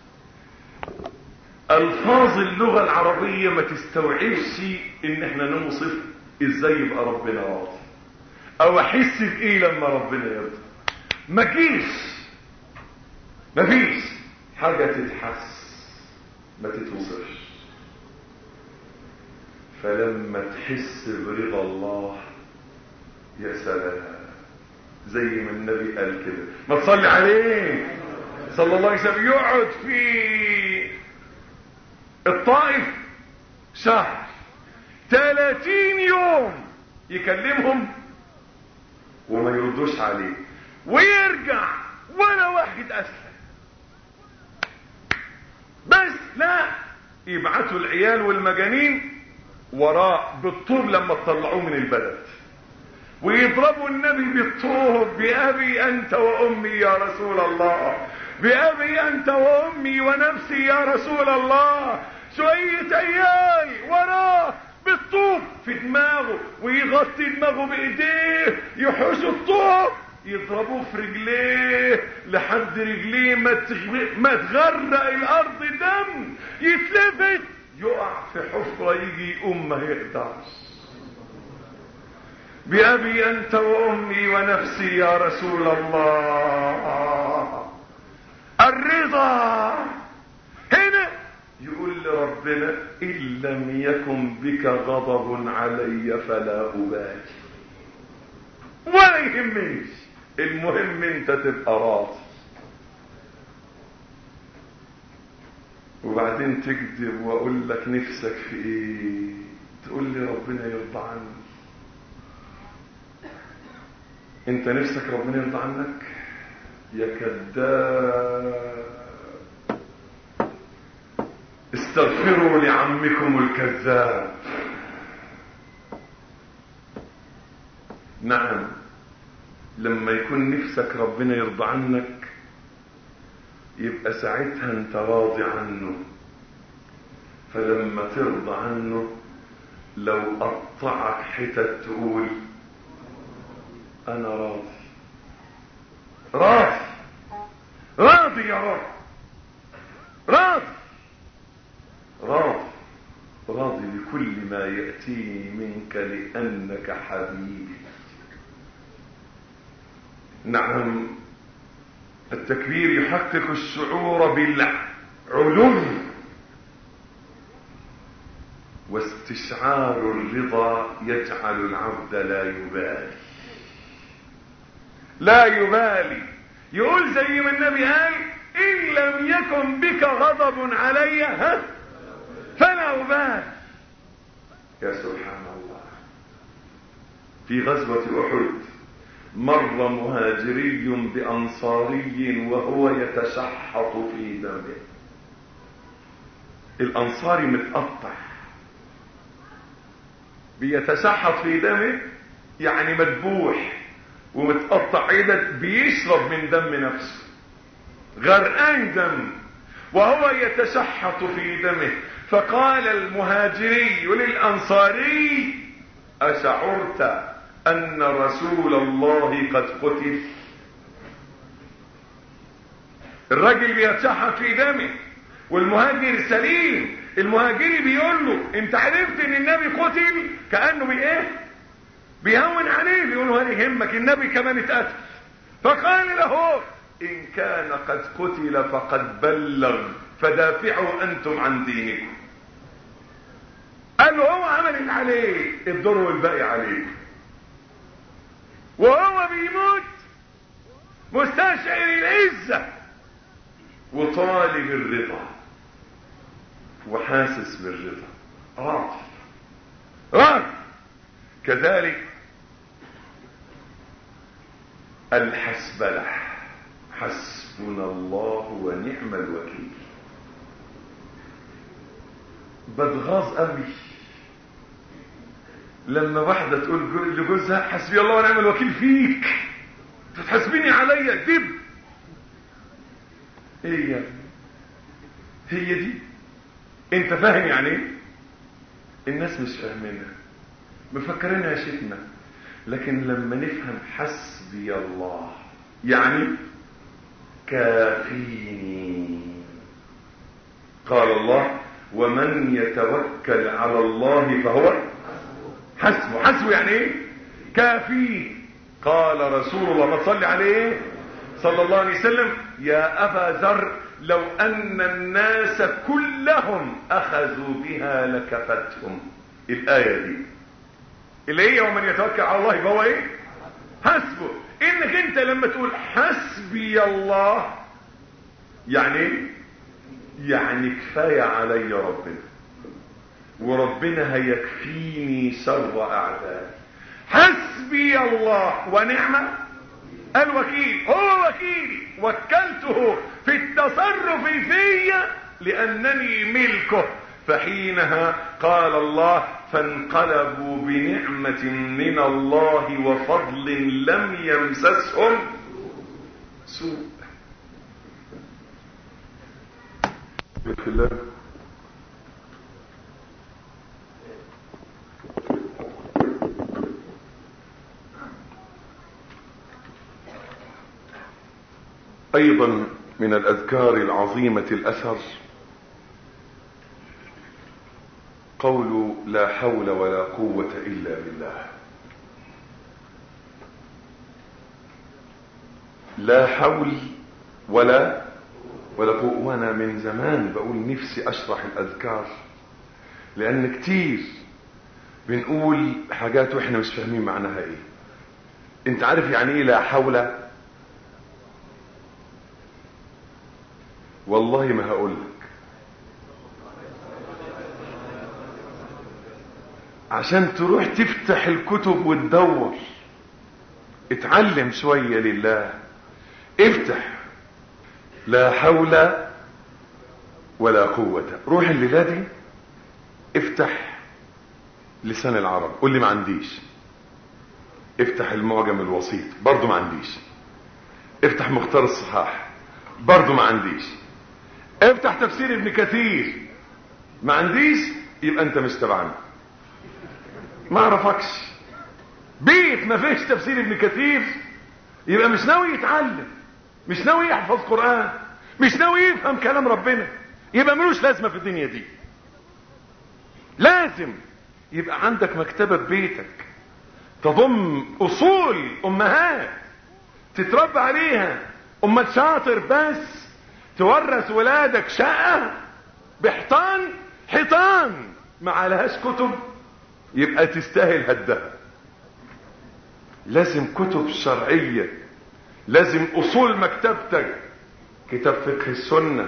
الفاظ اللغة العربية ما تستوعبش ان احنا نوصف ازاي يبقى ربنا راضي او احس بايه لما ربنا يرضى. ما جيش ما فيش حاجة تتحس ما تتوصفش. فلما تحس برضا الله يا سلام، زي ما النبي قال كده، ما تصلي عليه صلى الله عليه وسلم، يقعد في الطائف شهر ثلاثين يوم يكلمهم وما يردوش عليه، ويرجع ولا واحد اسلم. بس لا، يبعتوا العيال والمجانين وراه بالطوب لما تطلعوه من البلد، ويضربوا النبي بالطوب، بأبي أنت وأمي يا رسول الله، بأبي أنت وأمي ونفسي يا رسول الله. شوية عيال وراه بالطوب في دماغه، ويغطي دماغه بإيديه، يحوشوا الطوب يضربوه في رجليه لحد رجليه ما ما تغرق الأرض دم، يتلفت يقع في حفرة يجي يقوم ما يقدرش. بأبي أنت وأمي ونفسي يا رسول الله. الرضا هنا يقول لربنا إن لم يكن بك غضب علي فلا أبالي، ولا يهمنيش، المهم انت تبقى راضي. وبعدين تكذب واقول لك نفسك في ايه، تقول لي ربنا يرضى عني. انت نفسك ربنا يرضى عنك يا كذاب؟ استغفروا لعمكم الكذاب. نعم، لما يكون نفسك ربنا يرضى عنك يبقى ساعتها انت راضي عنه، فلما ترضى عنه لو قطعك حتت تقول انا راضي راضي راضي يا رب، راضي راضي راضي بكل ما يأتيني منك لأنك حبيبي. نعم، التكبير يحقق الشعور بالعلو، واستشعار الرضا يجعل العبد لا يبالي لا يبالي. يقول زي ما النبي قال إن لم يكن بك غضب علي ها فلا أبالي. يا سبحان الله، في غزوة أحد مر مهاجري بأنصاري وهو يتشحط في دمه. الأنصاري متقطع بيتشحط في دمه، يعني مذبوح ومتقطع عيدة، بيشرب من دم نفسه، غرقان دم وهو يتشحط في دمه. فقال المهاجري للأنصاري أشعرت أن رسول الله قد قتل؟ الرجل بيتشحط في دمه والمهاجر سليم. المهاجري بيقول له انت عرفت ان النبي قتل؟ كأنه بايه بيهون عليه، بيقول له هل يهمك النبي كمان اتقتل؟ فقال له ان كان قد قتل فقد بلغ فدافعوا انتم عن دينكم. قال له هو عمل اللي عليه، الدور والباقي عليه. وهو بيموت مستشعر العزة وطالب الرضا وحاسس بالرضا، راضي راضي. كذلك الحسبلة، حسبنا الله ونعم الوكيل. بتغاظ قوي لما واحدة تقول لجوزها حسبي الله ونعم الوكيل فيك، تتحسبيني عليا كذب. ايه يا هي دي؟ انت فاهم يعني ايه؟ الناس مش فاهمينها، مفكرينها شتمة. لكن لما نفهم حسبي الله يعني كافيني. قال الله ومن يتوكل على الله فهو حسبه. حسبه يعني ايه؟ كافيه. قال رسول الله ما تصلي عليه صلى الله عليه وسلم يا أبا ذر لو أن الناس كلهم أخذوا بها لكفتهم الآية دي اللي هي ومن يتوكل على الله يبقى هو ايه؟ حسبه. انك انت لما تقول حسبي الله يعني ايه؟ يعني كفاية علي ربنا، وربنا هيكفيني شر اعدائي. حسبي الله ونعم الوكيل، هو وكيلي، وكلته في التصرف في لأنني ملكه. فحينها قال الله فانقلبوا بنعمة من الله وفضل لم يمسسهم سوء. بسم الله. ايضا من الاذكار العظيمة الاثر قول لا حول ولا قوة الا بالله. لا حول ولا ولا قوة. وانا من زمان بقول نفسي اشرح الاذكار، لان كتير بنقول حاجات واحنا مش فاهمين معناها ايه. انت عارف يعني ايه لا حول؟ والله ما هقولك، عشان تروح تفتح الكتب وتدور، اتعلم شوية لله، افتح لا حول ولا قوة. روح الليلة دي افتح لسان العرب، قول لي ما عنديش. افتح المعجم الوسيط، برضو ما عنديش. افتح مختار الصحاح، برضو ما عنديش. افتح تفسير ابن كثير، ما عنديش. يبقى انت مش تبعنا، ما اعرفكش. بيت ما فيش تفسير ابن كثير يبقى مش ناوي يتعلم، مش ناوي يحفظ قرآن، مش ناوي يفهم كلام ربنا، يبقى ملوش لازمة في الدنيا دي. لازم يبقى عندك مكتبة ببيتك تضم اصول امهات تتربى عليها. امال شاطر بس تورث ولادك شقة بحيطان حيطان ما عليهاش كتب، يبقى تستاهل هدها. لازم كتب شرعية، لازم اصول مكتبتك، كتاب فقه السنة،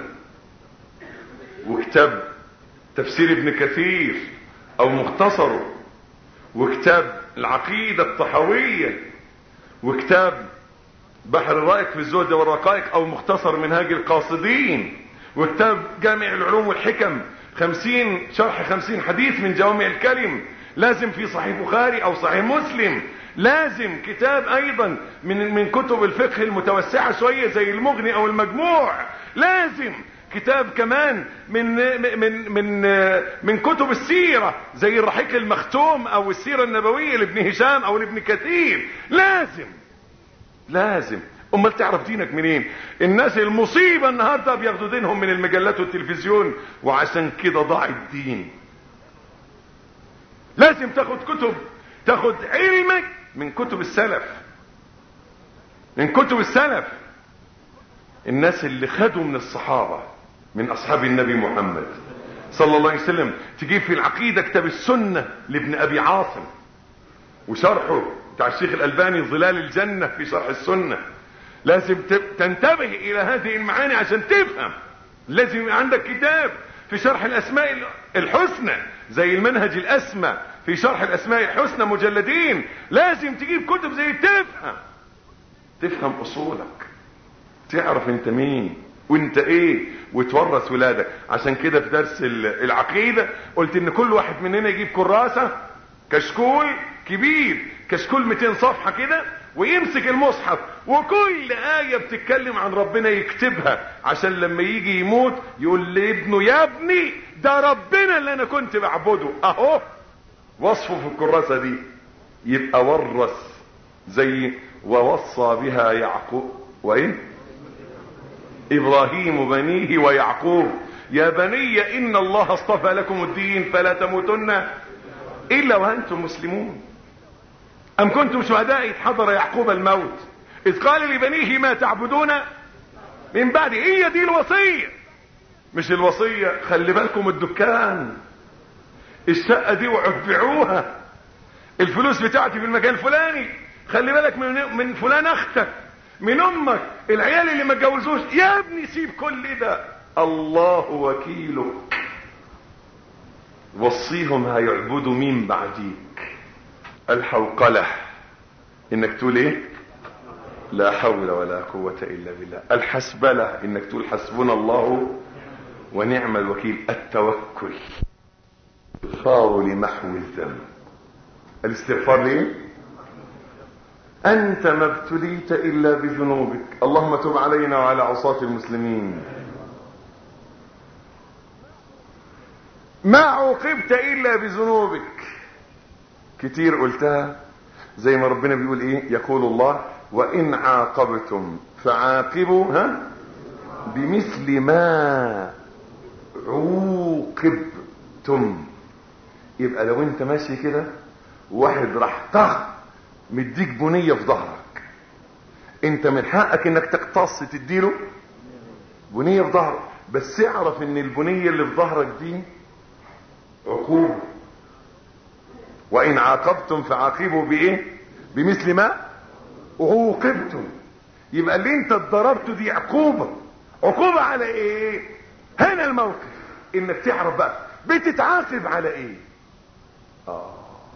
وكتاب تفسير ابن كثير او مختصره، وكتاب العقيدة الطحاوية، وكتاب بحر الرائق في الزهد والرقائق او مختصر منهاج القاصدين، وكتاب جامع العلوم والحكم خمسين شرح خمسين حديث من جوامع الكلم. لازم في صحيح بخاري او صحيح مسلم. لازم كتاب ايضا من من كتب الفقه المتوسعة شوية زي المغني او المجموع. لازم كتاب كمان من من من من كتب السيرة زي الرحيق المختوم او السيرة النبوية لابن هشام او لابن كثير. لازم لازم. امال تعرف دينك منين؟ الناس المصيبة النهاردة بياخدوا دينهم من المجلات والتلفزيون، وعشان كده ضاع الدين. لازم تاخد كتب، تاخد علمك من كتب السلف، من كتب السلف، الناس اللي خدوا من الصحابة، من اصحاب النبي محمد صلى الله عليه وسلم. تجيب في العقيدة كتاب السنة لابن ابي عاصم وشرحه بتاع الشيخ الالباني ظلال الجنة في شرح السنة. لازم تنتبه الى هذه المعاني عشان تفهم. لازم يبقى عندك كتاب في شرح الاسماء الحسنى زي المنهج الاسمى في شرح الاسماء الحسنى مجلدين. لازم تجيب كتب زي تفهم تفهم اصولك، تعرف انت مين وانت ايه، وتورث ولادك. عشان كده في درس العقيدة قلت ان كل واحد مننا يجيب كراسة كشكول كبير، كشكول مئتين صفحة كده، ويمسك المصحف وكل آية بتتكلم عن ربنا يكتبها، عشان لما يجي يموت يقول لابنه يا ابني ده ربنا اللي انا كنت بعبده اهو وصفه في الكراسة دي. يبقى ورث زي ووصى بها يعقوب وايه ابراهيم بنيه ويعقوب يا بني ان الله اصطفى لكم الدين فلا تموتن الا وانتم مسلمون. ام كنتم شهداء اذ حضر يعقوب الموت اذ قال لبنيه ما تعبدون من بعد. هي دي الوصية، مش الوصية خلي بالكم الدكان، الشقة دي وتبيعوها، الفلوس بتاعتي في المكان الفلاني، خلي بالك من من فلان اختك، من امك، العيال اللي ما اتجوزوش، يا ابني سيب كل ده، الله وكيلك. وصيهم هيعبدوا مين بعديك. الحوقلة انك تقول ايه؟ لا حول ولا قوة الا بالله. الحسبلة انك تقول حسبنا الله ونعم الوكيل. التوكل الاستغفار لمحو الذنب. الاستغفار ليه؟ انت ما ابتليت الا بذنوبك، اللهم تب علينا وعلى عصاة المسلمين. ما عوقبت الا بذنوبك. كتير قلتها، زي ما ربنا بيقول ايه؟ يقول الله وان عاقبتم فعاقبوا ها بمثل ما عوقبتم. يبقى لو انت ماشي كده واحد راح طخ مديك بنية في ظهرك، انت من حقك انك تقتص تديله بنية في ظهرك، بس اعرف ان البنية اللي في ظهرك دي عقوبة. وان عاقبتم فعاقبوا بايه؟ بمثل ما عوقبتم. يبقى اللي انت اتضربته دي عقوبة. عقوبة على ايه؟ هنا الموقف انك تعرف بقى بتتعاقب على ايه. اه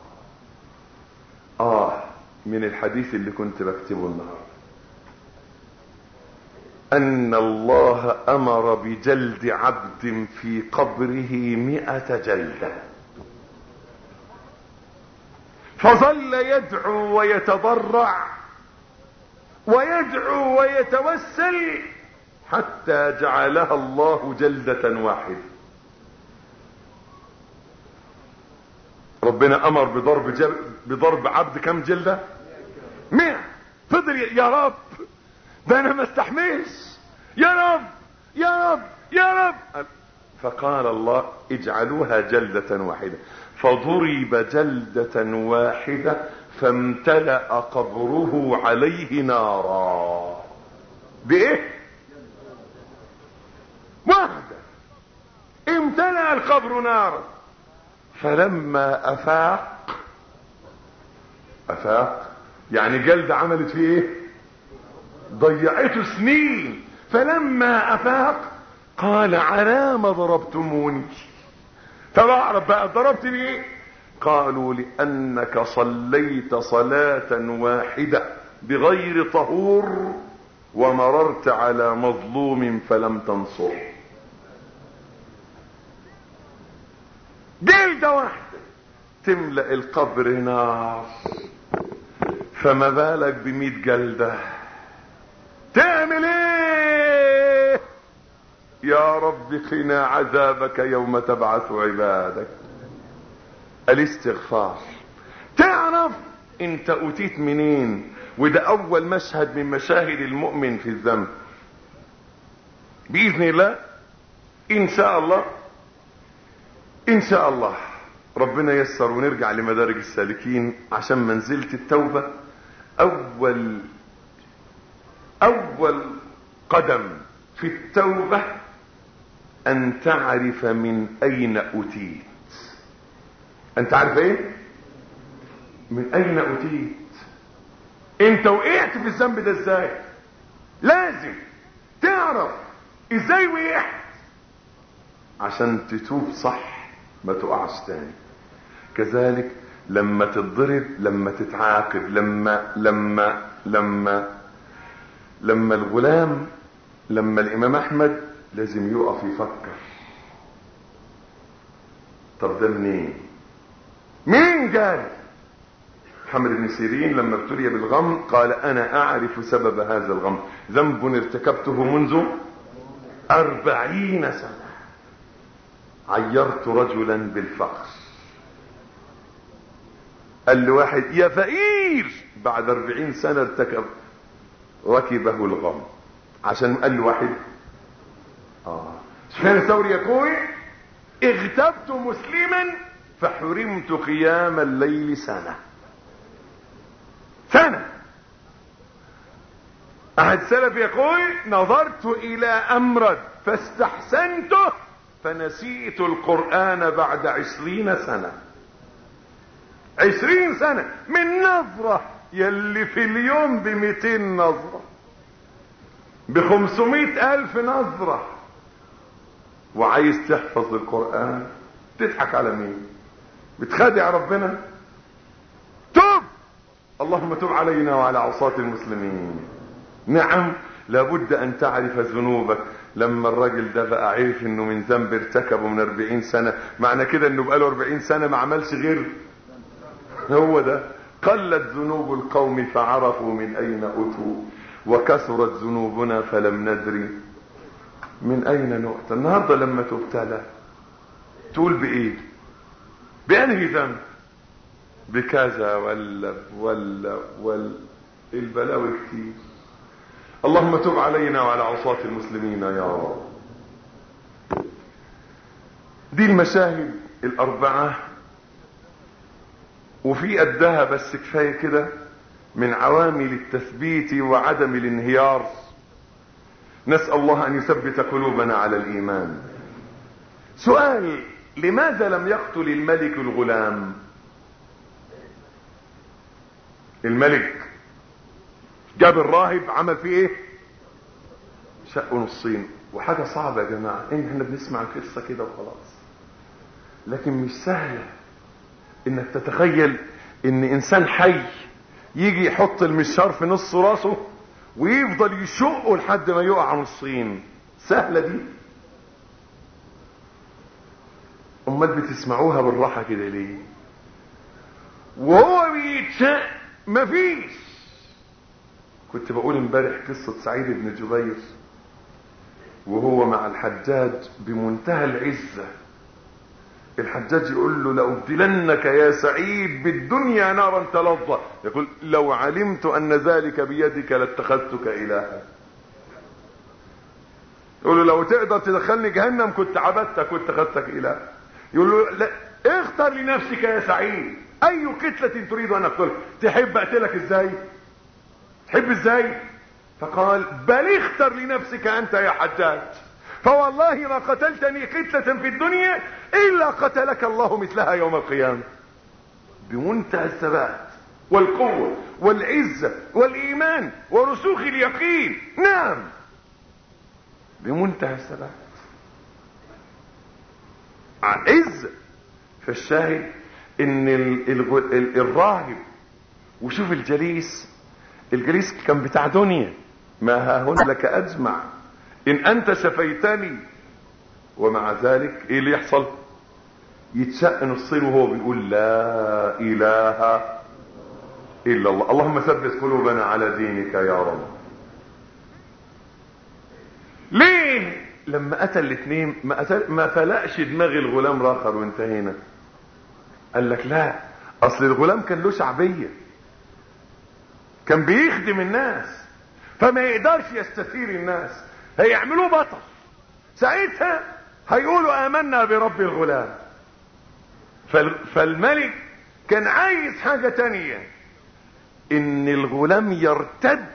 اه من الحديث اللي كنت بكتبه النهارده، ان الله امر بجلد عبد في قبره مئة جلدة، فظل يدعو ويتضرع ويدعو ويتوسل حتى جعلها الله جلدة واحدة. ربنا امر بضرب جل... بضرب عبد كم جلدة؟ مئة. فضل يا رب ده انا ما استحملش، يا رب يا رب يا رب. فقال الله اجعلوها جلدة واحدة، فضرب جلدة واحدة فامتلأ قبره عليه نارا. بايه؟ واحدة امتلأ القبر نارا. فلما افاق، افاق يعني جلد عملت فيه ايه؟ ضيعته سنين. فلما افاق قال على ما ضربتموني؟ فبعرف بقى ضربت ليه؟ قالوا لانك صليت صلاة واحدة بغير طهور ومررت على مظلوم فلم تنصره. جلدة واحدة تملأ القبر نار، فما بالك بمئة جلدة؟ تعمل ايه؟ يا رب قنا عذابك يوم تبعث عبادك. الاستغفار. تعرف انت اتيت منين؟ وده اول مشهد من مشاهد المؤمن في الذنب. باذن الله ان شاء الله ان شاء الله ربنا ييسر ونرجع لمدارج السالكين، عشان منزلة التوبة اول اول قدم في التوبة ان تعرف من اين اتيت. انت عارف ايه؟ من اين اتيت. انت وقعت في الذنب ده ازاي؟ لازم تعرف ازاي وقعت عشان تتوب صح ما تقعش تاني. كذلك لما تتضرب، لما تتعاقب، لما لما لما لما الغلام لما الامام احمد لازم يقف يفكر، طب ده منين؟ مين قال؟ محمد بن سيرين لما ابتلي بالغم قال انا اعرف سبب هذا الغم، ذنب ارتكبته منذ اربعين سنة عيرت رجلا بالفقر. قال له واحد يا فقير، بعد اربعين سنة ارتكب ركبه الغم. عشان قال له واحد اه سفيان الثوري يقول اغتبت مسلما فحرمت قيام الليل سنة. سنة. احد السلف يقول نظرت الى امرد فاستحسنته فنسيت القرآن بعد عشرين سنة. عشرين سنة من نظرة يلي في اليوم بمئتين نظرة، بخمسمائة ألف نظرة، وعايز تحفظ القرآن. تضحك على مين؟ بتخادع ربنا. تب، اللهم تب علينا وعلى عصاة المسلمين. نعم، لابد ان تعرف ذنوبك. لما الراجل ده بقى عرف انه من ذنب ارتكبه من اربعين سنة، معنى كده انه بقاله اربعين سنة ما عملش غير هو ده. قلت ذنوب القوم فعرفوا من اين اتوا، وكثرت ذنوبنا فلم ندري من اين نؤتى. النهارده لما تبتلى تقول بايه؟ بانهي ذنب؟ بكذا ولا ولا ولا البلاوي كتير. اللهم تب علينا وعلى عصاة المسلمين يا رب. دي المشاهد الاربعة، وفي قدها بس كفاية كده من عوامل التثبيت وعدم الانهيار. نسأل الله ان يثبت قلوبنا على الايمان. سؤال: لماذا لم يقتل الملك الغلام؟ الملك جاب الراهب عمل فيه ايه؟ شقه نصين. وحاجة صعبة يا جماعة، ان احنا بنسمع القصة كده وخلاص، لكن مش سهلة انك تتخيل ان انسان حي يجي يحط المشار في نص راسه ويفضل يشقه لحد ما يقع نصين. سهلة دي؟ امال بتسمعوها بالراحة كده ليه؟ وهو بيتشق مفيش. كنت بقول امبارح قصة سعيد بن جبير وهو مع الحجاج بمنتهى العزة. الحجاج يقول له: لأبدلنك يا سعيد بالدنيا نارا تلظى. يقول: لو علمت أن ذلك بيدك لاتخذتك إلها. يقول له: لو تقدر تدخلني جهنم كنت عبدتك كنت اتخذتك إلها. يقول له: لا، اختر لنفسك يا سعيد أي قتلة تريد أن أقتلك. تحب أقتلك إزاي؟ تحب إزاي؟ فقال: بل اختر لنفسك أنت يا حجاج، فوالله ما قتلتني قتلة في الدنيا إلا قتلك الله مثلها يوم القيامة. بمنتهى الثبات والقوة والعزة والإيمان ورسوخ اليقين. نعم، بمنتهى الثبات عزة. فالشاهد ان الراهب، وشوف الجليس، الجليس كان بتاع دنيا. ما ها هنا لك اجمع ان انت شفيتني. ومع ذلك ايه اللي يحصل؟ يتشق نصين وهو بيقول: لا اله الا الله. اللهم ثبت قلوبنا على دينك يا رب. ليه لما قتل الاثنين ما قتل ما فلقش دماغ الغلام الاخر وانتهينا؟ قال لك: لا، اصل الغلام كان له شعبية، كان بيخدم الناس، فما يقدرش يستثير الناس، هيعملوه بطل. ساعتها هيقولوا آمنا برب الغلام. فالملك كان عايز حاجة تانية، ان الغلام يرتد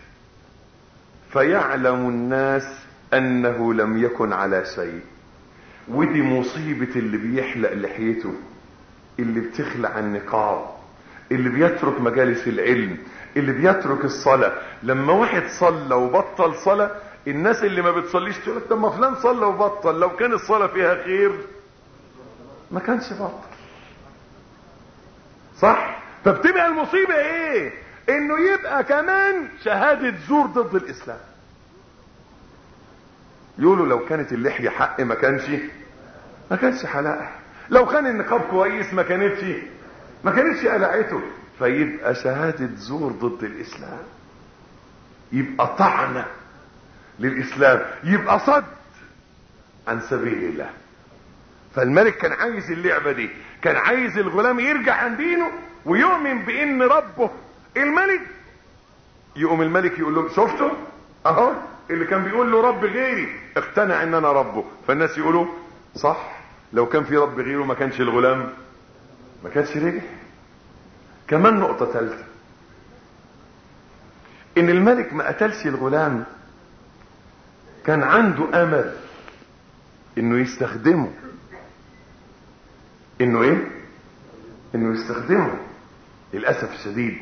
فيعلم الناس انه لم يكن على شيء. ودي مصيبة اللي بيحلق لحيته، اللي بتخلع النقاب، اللي بيترك مجالس العلم، اللي بيترك الصلاة. لما واحد صلى وبطل صلاة، الناس اللي ما بتصليش تقول لك: طب ما فلان صلى وبطل، لو كان الصلاة فيها خير ما كانش بطل. صح؟ فبتبقى المصيبة ايه؟ انه يبقى كمان شهادة زور ضد الاسلام. يقولوا لو كانت اللحية حق ما كانش ما كانش حلقها، لو كان النقاب كويس ما كانتش ما كانتش قلعته. فيبقى شهادة زور ضد الاسلام، يبقى طعنة للاسلام، يبقى صد عن سبيل الله. فالملك كان عايز اللعبة دي، كان عايز الغلام يرجع عن دينه ويؤمن بان ربه الملك. يقوم الملك يقول له: شفتوا اهو اللي كان بيقول له رب غيري اقتنع ان انا ربه. فالناس يقولوا: صح، لو كان في رب غيره ما كانش الغلام ما كانش رجع. كمان نقطة ثالثة، ان الملك ما قتلش الغلام، كان عنده امل انه يستخدمه. انه ايه؟ انه يستخدمه. للاسف الشديد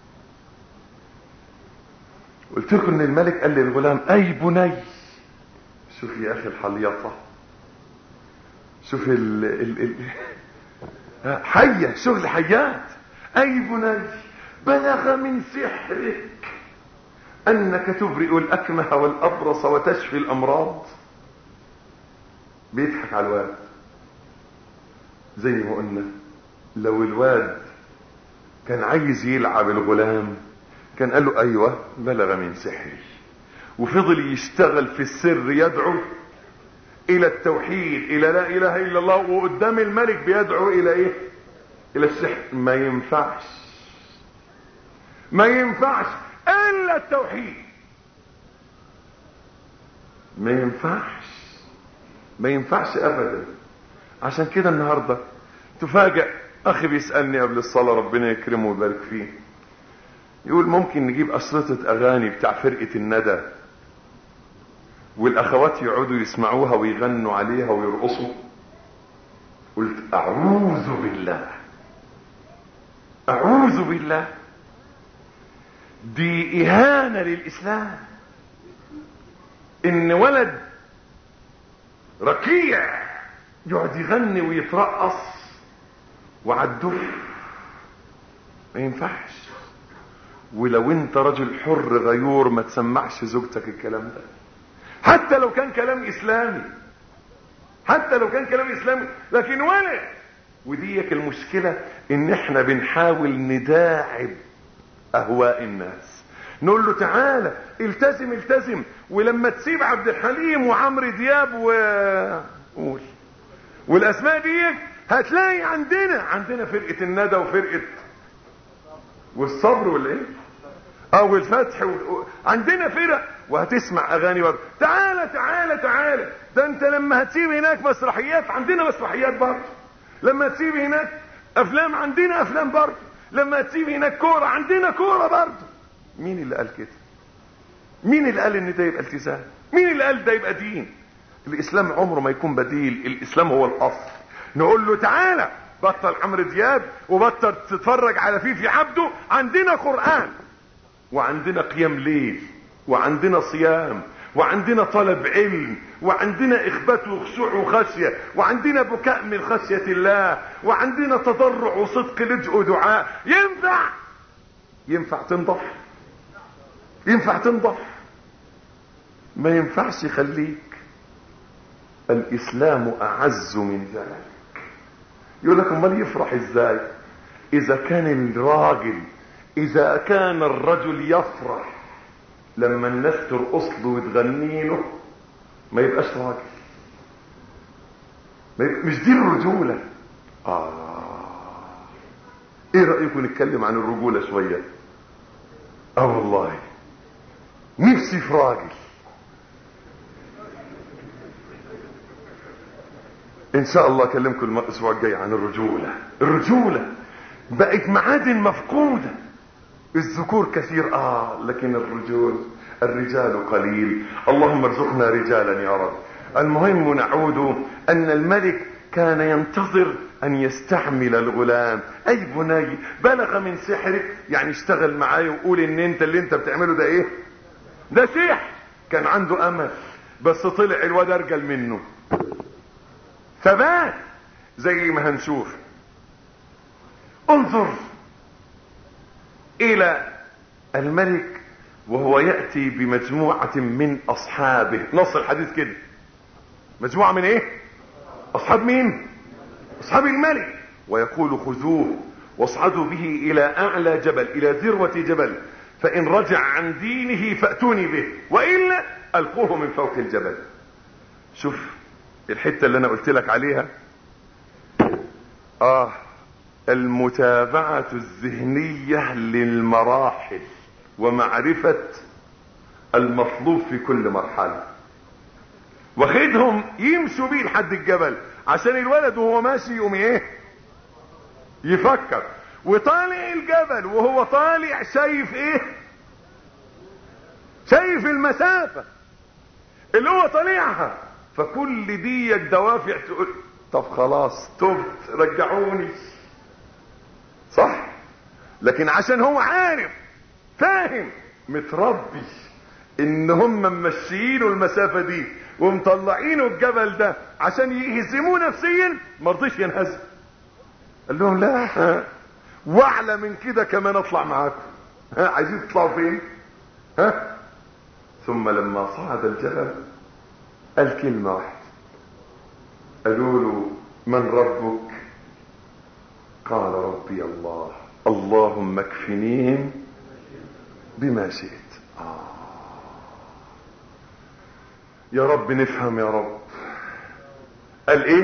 قلت لكم ان الملك قال للغلام اي بني. شوف يا اخي الحليطه، شوف ال ال ال حيه، شغل حيات. اي بني بلغ من سحرك انك تبرئ الاكمه والابرص وتشفي الامراض. بيضحك على الواد. زي ما قلنا لو الواد كان عايز يلعب الغلام كان قال له ايوه بلغ من سحري، وفضل يشتغل في السر يدعو الى التوحيد، الى لا اله الا الله، وقدام الملك بيدعو الى ايه؟ الى السحر. ما ينفعش، ما ينفعش الا التوحيد. ما ينفعش، ما ينفعش ابدا. عشان كده النهارده تفاجأ اخي بيسألني قبل الصلاة ربنا يكرمه ويبارك فيه، يقول ممكن نجيب اشرطة اغاني بتاع فرقة الندى والاخوات يقعدوا يسمعوها ويغنوا عليها ويرقصوا؟ قلت اعوذ بالله، اعوذ بالله، دي اهانة للاسلام. ان ولد ركيع يقعد يغني ويترقص وعالدف، ما ينفعش. ولو انت رجل حر غيور ما تسمعش زوجتك الكلام ده، حتى لو كان كلام اسلامي، حتى لو كان كلام اسلامي. لكن ولد، وديك المشكلة، ان احنا بنحاول نداعب اهواء الناس، نقول له تعالى التزم التزم، ولما تسيب عبد الحليم وعمرو دياب و قول والاسماء دي هتلاقي عندنا عندنا فرقة الندى وفرقة والصبر ولا ايه او الفتح و... عندنا فرق، وهتسمع اغاني برضه. تعالى تعالى تعالى، ده انت لما هتسيب هناك مسرحيات عندنا مسرحيات برضه، لما تسيب هناك افلام عندنا افلام برضه، لما تسيب هناك كورة عندنا كورة برضه. مين اللي قال كده؟ مين اللي قال ان ده يبقى التزام؟ مين اللي قال ده يبقى دين؟ الاسلام عمره ما يكون بديل، الاسلام هو الاصل. نقول له تعالى بطل عمرو دياب وبطل تتفرج على فيفي عبده، عندنا قرآن وعندنا قيام ليل وعندنا صيام وعندنا طلب علم وعندنا اخبات وخشوع وخشية وعندنا بكاء من خشية الله وعندنا تضرع وصدق لجء ودعاء. ينفع ينفع تنضح؟ ينفع تنضح؟ ما ينفعش. يخليك الاسلام اعز من ذلك. يقول لك امال يفرح ازاي؟ اذا كان الراجل اذا كان الرجل يفرح لما الناس ترقص له وتغني له، ما يبقاش راجل. ما يبقى مش دي الرجولة. اه ايه رأيكم نتكلم عن الرجولة شوية؟ اه والله نفسي في راجل. ان شاء الله اكلمكم الاسبوع الجاي عن الرجولة. الرجولة بقت معادن مفقودة. الذكور كثير اه لكن الرجول الرجال قليل. اللهم ارزقنا رجالا يا رب. المهم نعود ان الملك كان ينتظر ان يستعمل الغلام. اي بني بلغ من سحرك، يعني اشتغل معايا وقول ان انت اللي انت بتعمله ده ايه؟ ده سحر. كان عنده امل بس طلع الواد ارجل منه ثبات زي ما هنشوف. انظر الى الملك وهو يأتي بمجموعة من اصحابه. نص الحديث كده، مجموعة من ايه؟ اصحاب مين؟ اصحاب الملك. ويقول خذوه واصعدوا به الى اعلى جبل، الى ذروة جبل، فان رجع عن دينه فاتوني به والا القوه من فوق الجبل. شوف الحتة اللي انا قلت لك عليها، اه المتابعة الذهنية للمراحل ومعرفة المطلوب في كل مرحلة. واخدهم يمشوا بيه لحد الجبل عشان الولد وهو ماشي يقوم ايه؟ يفكر. وطالع الجبل وهو طالع شايف ايه؟ شايف المسافة اللي هو طالعها، فكل دي الدوافع تقول طب خلاص تبت رجعوني، صح؟ لكن عشان هو عارف فاهم متربي ان هم ممشيينه المسافة دي ومطلعينه الجبل ده عشان يهزموه نفسيا، مرضيش ينهزم. قال لهم لا، واعلى من كده كمان اطلع معاكم. ها عايزين تطلعوا فين؟ ها ثم لما صعد الجبل قال كلمة واحدة. قالوا له من ربك؟ قال ربي الله. اللهم اكفنيهم بما شئت. آه. يا رب نفهم يا رب. قال ايه؟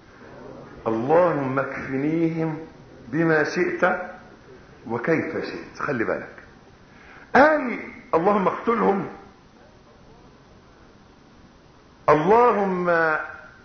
اللهم اكفنيهم بما شئت وكيف شئت. خلي بالك، قال اللهم اقتلهم، اللهم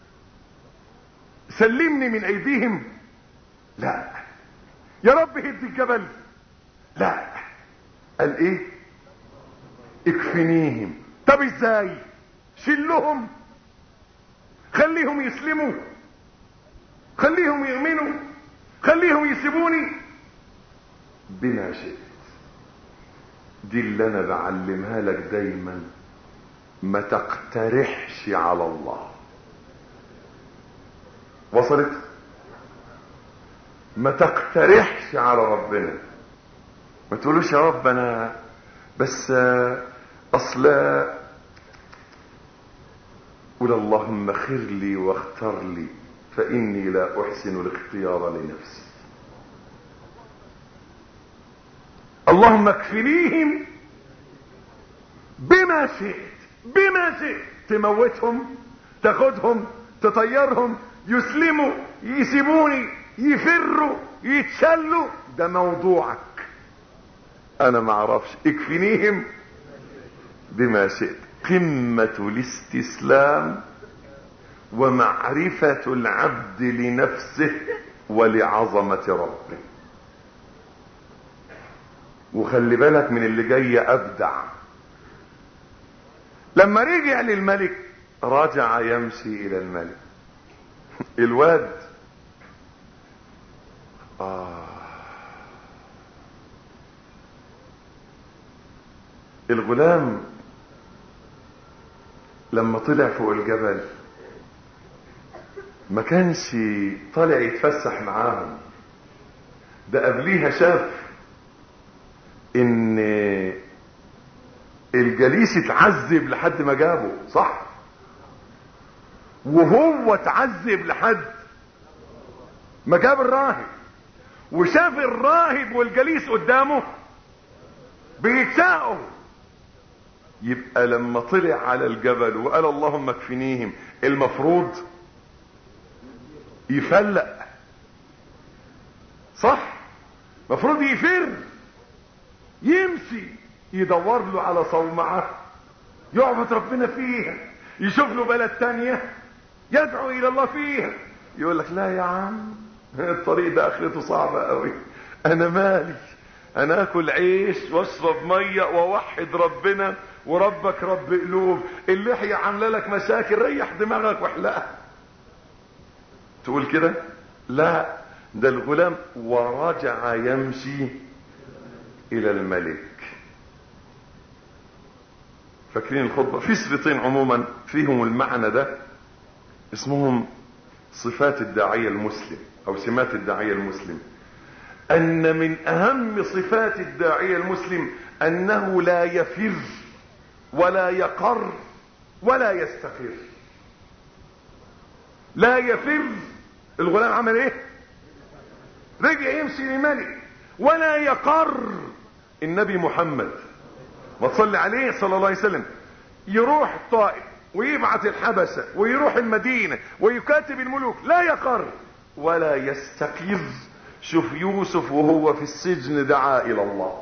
سلمني من ايديهم، لا. يا رب هد الجبل، لا. قال ايه؟ اكفنيهم. طب ازاي؟ شلهم، خليهم يسلموا، خليهم يؤمنوا، خليهم يسيبوني بما شئت. دي اللي انا بعلمها لك دايما، ما تقترحش على الله. وصلت؟ ما تقترحش على ربنا، ما تقولوش يا رب انا بس اصل، قول اللهم خير لي واختر لي فاني لا احسن الاختيار لنفسي. اللهم اكفنيهم بما شئت، بما شئت. تموتهم، تاخدهم، تطيرهم، يسلموا، يسيبوني، يفروا، يتشلوا، ده موضوعك، انا ما اعرفش. اكفنيهم بما شئت. قمة الاستسلام ومعرفة العبد لنفسه ولعظمة ربه. وخلي بالك من اللي جاي ابدع. لما رجع للملك رجع يمشي الى الملك. الواد آه الغلام لما طلع فوق الجبل ما كانش طالع يتفسح معاهم، ده قبليها شاف ان الجليس اتعذب لحد ما جابه، صح؟ وهو اتعذب لحد ما جاب الراهب، وشاف الراهب والجليس قدامه بيتساقوا. يبقى لما طلع على الجبل وقال اللهم اكفنيهم، المفروض يفلق، صح؟ مفروض يفر، يمشي يدور له على صومعة يعبد ربنا فيها، يشوف له بلد تانية يدعو الى الله فيها. يقول لك لا يا عم، الطريق ده اخرته صعبة قوي، انا مالي، انا اكل عيش واشرب مية واوحد ربنا، وربك رب قلوب. اللحية عامله لك مشاكل، ريح دماغك واحلقها. تقول كده؟ لا، ده الغلام ورجع يمشي الى الملك. فاكرين الخطبة؟ في صفتين عموما فيهم المعنى ده، اسمهم صفات الداعية المسلم او سمات الداعية المسلم. ان من اهم صفات الداعية المسلم انه لا يفر ولا يقر ولا يستقر. لا يفر. الغلام عمل ايه؟ رجع يمشي للملك. ولا يقر. النبي محمد ما تصلي عليه صلى الله عليه وسلم يروح الطائف ويبعث الحبشة ويروح المدينة ويكاتب الملوك، لا يقر ولا يستقر. شوف يوسف وهو في السجن دعا الى الله،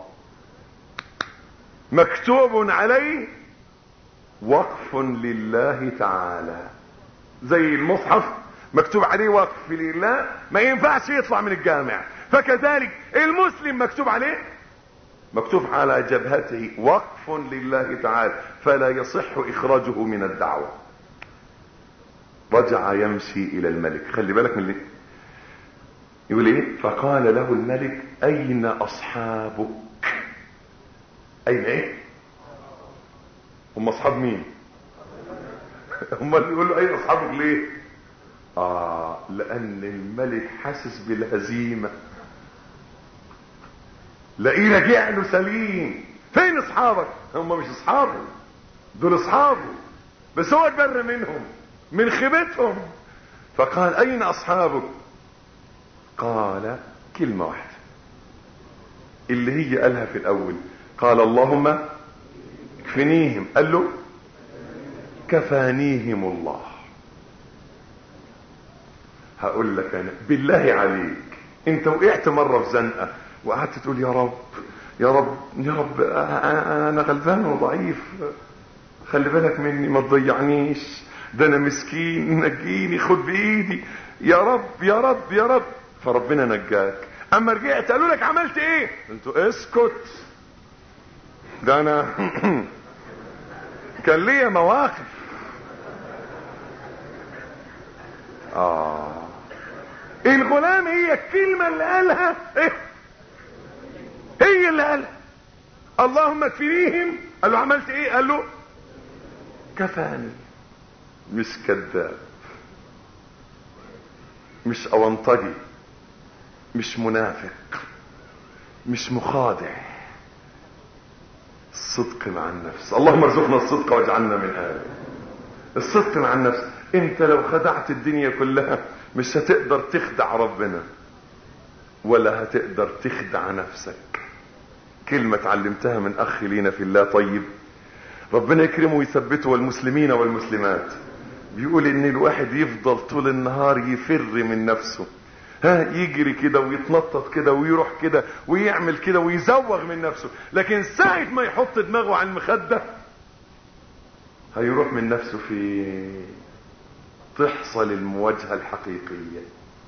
مكتوب عليه وقف لله تعالى، زي المصحف مكتوب عليه وقف لله، ما ينفعش يطلع من الجامع. فكذلك المسلم مكتوب عليه، مكتوب على جبهته وقف لله تعالى، فلا يصح اخراجه من الدعوة. رجع يمشي الى الملك. خلي بالك من اللي يقول ايه. فقال له الملك اين اصحابك؟ اين ايه؟ هم اصحاب مين؟ هم اللي يقولوا اين اصحابك ليه؟ اه لان الملك حاسس بالهزيمة. لاقيه راجع له سليم. فين اصحابك؟ هم مش اصحابه، دول اصحابه، بس هو اتبر منهم من خيبتهم. فقال اين اصحابك؟ قال كلمة واحدة اللي هي قالها في الاول. قال اللهم اكفنيهم. قال له كفانيهم الله. هقول لك انا بالله عليك، انت وقعت مرة في زنقة وقعدت تقول يا رب يا رب يا رب انا غلبان وضعيف، خلي بالك مني ما تضيعنيش، ده انا مسكين نجيني خد بايدي يا رب يا رب يا رب. فربنا نجاك. اما رجعت قالوا لك عملت ايه؟ انتوا اسكت، ده انا كان ليا مواقف. اه الغلام هي الكلمة اللي قالها ايه؟ هي اللي قالها اللهم اكفنيهم. قال له عملت ايه؟ قال له كفاني. مش كذاب، مش اونطجي، مش منافق، مش مخادع. الصدق مع النفس. اللهم ارزقنا الصدق واجعلنا من اهله. الصدق مع النفس. انت لو خدعت الدنيا كلها مش هتقدر تخدع ربنا ولا هتقدر تخدع نفسك. كلمة اتعلمتها من اخ لينا في الله طيب، ربنا يكرمه ويثبته والمسلمين والمسلمات، بيقول ان الواحد يفضل طول النهار يفر من نفسه، ها يجري كده ويتنطط كده ويروح كده ويعمل كده ويزوغ من نفسه، لكن ساعة ما يحط دماغه على المخدة هيروح من نفسه في تحصل المواجهة الحقيقية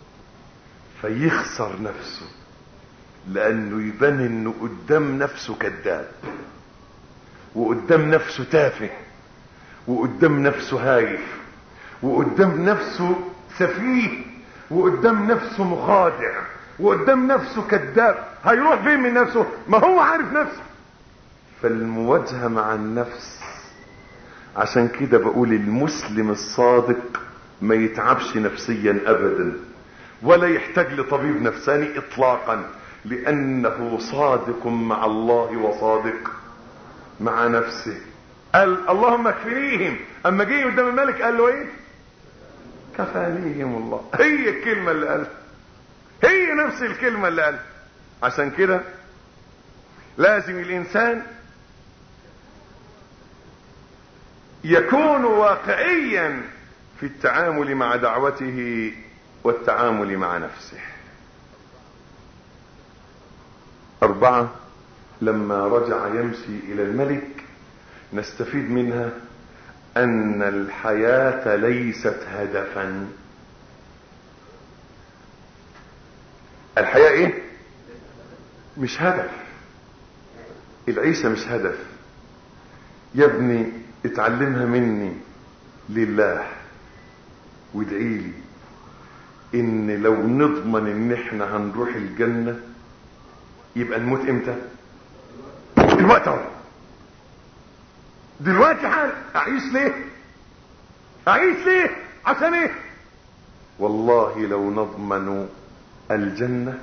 فيخسر نفسه، لانه يبان انه قدام نفسه كذاب وقدام نفسه تافه وقدام نفسه هايف وقدام نفسه سفيه وقدام نفسه مخادع وقدام نفسه كذاب. هيروح فين من نفسه؟ ما هو عارف نفسه. فالمواجهة مع النفس. عشان كده بقول المسلم الصادق ما يتعبش نفسيا ابدا ولا يحتاج لطبيب نفساني اطلاقا، لانه صادق مع الله وصادق مع نفسه. قال اللهم اكفنيهم. اما جه قدام الملك قال له ايه؟ كفانيهم الله. هي الكلمة اللي قالها، هي نفس الكلمة اللي قالها. عشان كده لازم الانسان يكون واقعيا في التعامل مع دعوته والتعامل مع نفسه. أربعة، لما رجع يمشي إلى الملك نستفيد منها أن الحياة ليست هدفا. الحياة إيه؟ مش هدف. العيشة مش هدف. يا ابني اتعلمها مني لله وادعي لي ان لو نضمن ان احنا هنروح الجنة يبقى نموت امتى؟ دلوقتي اهو، دلوقتي حال. اعيش ليه؟ اعيش ليه؟ عشان ايه؟ والله لو نضمن الجنة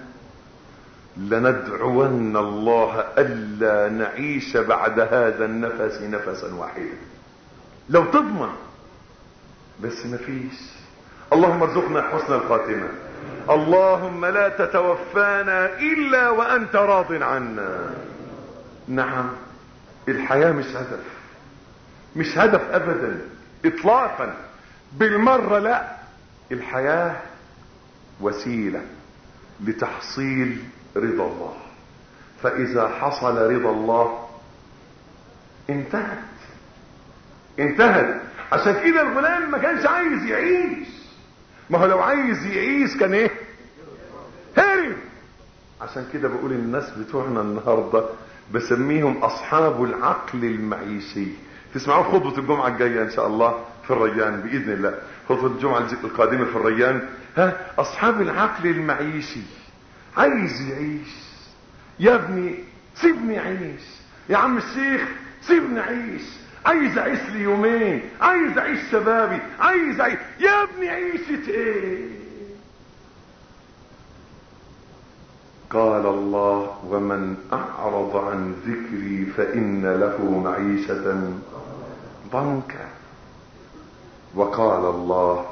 لندعون الله الا نعيش بعد هذا النفس نفسا واحدا. لو تضمن، بس مفيش. اللهم ارزقنا حسن الخاتمة. اللهم لا تتوفانا الا وانت راض عنا. نعم الحياة مش هدف، مش هدف ابدا اطلاقا بالمرة. لا، الحياة وسيلة لتحصيل رضا الله، فاذا حصل رضا الله انتهت انتهت. عشان كده الغلام ما كانش عايز يعيش. ما هو لو عايز يعيش كان ايه؟ هارب. عشان كده بقول الناس بتوعنا النهاردة بسميهم اصحاب العقل المعيشي. تسمعوا خطبة الجمعة الجاية ان شاء الله في في الريان بإذن الله، خطبة الجمعة القادمة في الريان. ها أصحاب العقل المعيشي عايز يعيش، يا ابني سيبني عيش، يا عم الشيخ سيبني عيش، عايز اعيش لي يومين، عايز اعيش شبابي، عايز اعيش. يا ابني عيشة ايه؟ قال الله ومن اعرض عن ذكري فان له معيشة ضنكا. وقال الله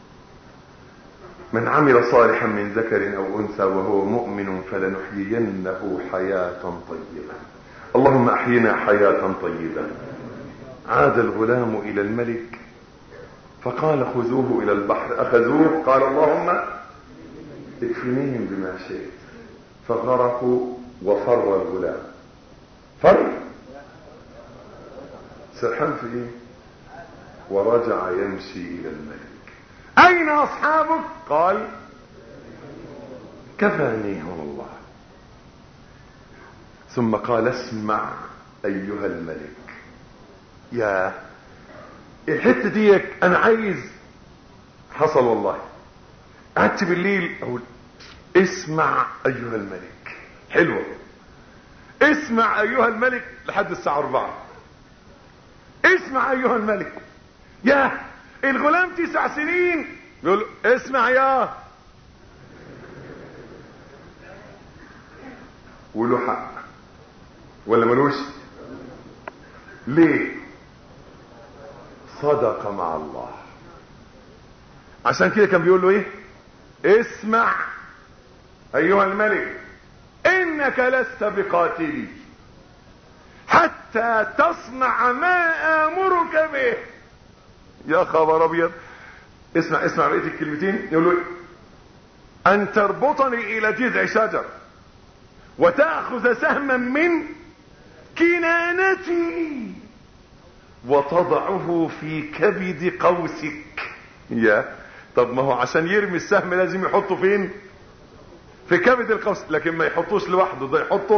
من عمل صالحا من ذكر او انثى وهو مؤمن فلنحيينه حياة طيبة. اللهم احينا حياة طيبة. عاد الغلام الى الملك فقال خذوه الى البحر. اخذوه قال اللهم اكفنيهم بما شئت، فغرقوا وفر الغلام. فر سرحان في ايه؟ ورجع يمشي الى الملك. اين اصحابك؟ قال كفانيهم الله. ثم قال اسمع ايها الملك. يا الحته دي انا عايز، حصل والله، قعدت بالليل اقول اسمع ايها الملك. حلوه اسمع ايها الملك لحد الساعه أربعة. اسمع ايها الملك. يا الغلام تسع سنين يقول اسمع يا، وله حق ولا ملوش؟ ليه؟ صدق مع الله. عشان كده كان بيقول له ايه؟ اسمع ايها الملك انك لست بقاتلي حتى تصنع ما امرك به. يا خبر ابيض. اسمع اسمع بقية الكلمتين. يقول له ان تربطني الى جذع شجر وتأخذ سهما من كنانتي وتضعه في كبد قوسك. يا طب ما هو عشان يرمي السهم لازم يحطه فين؟ في كبد القوس، لكن ما يحطوش لوحده، ده يحطه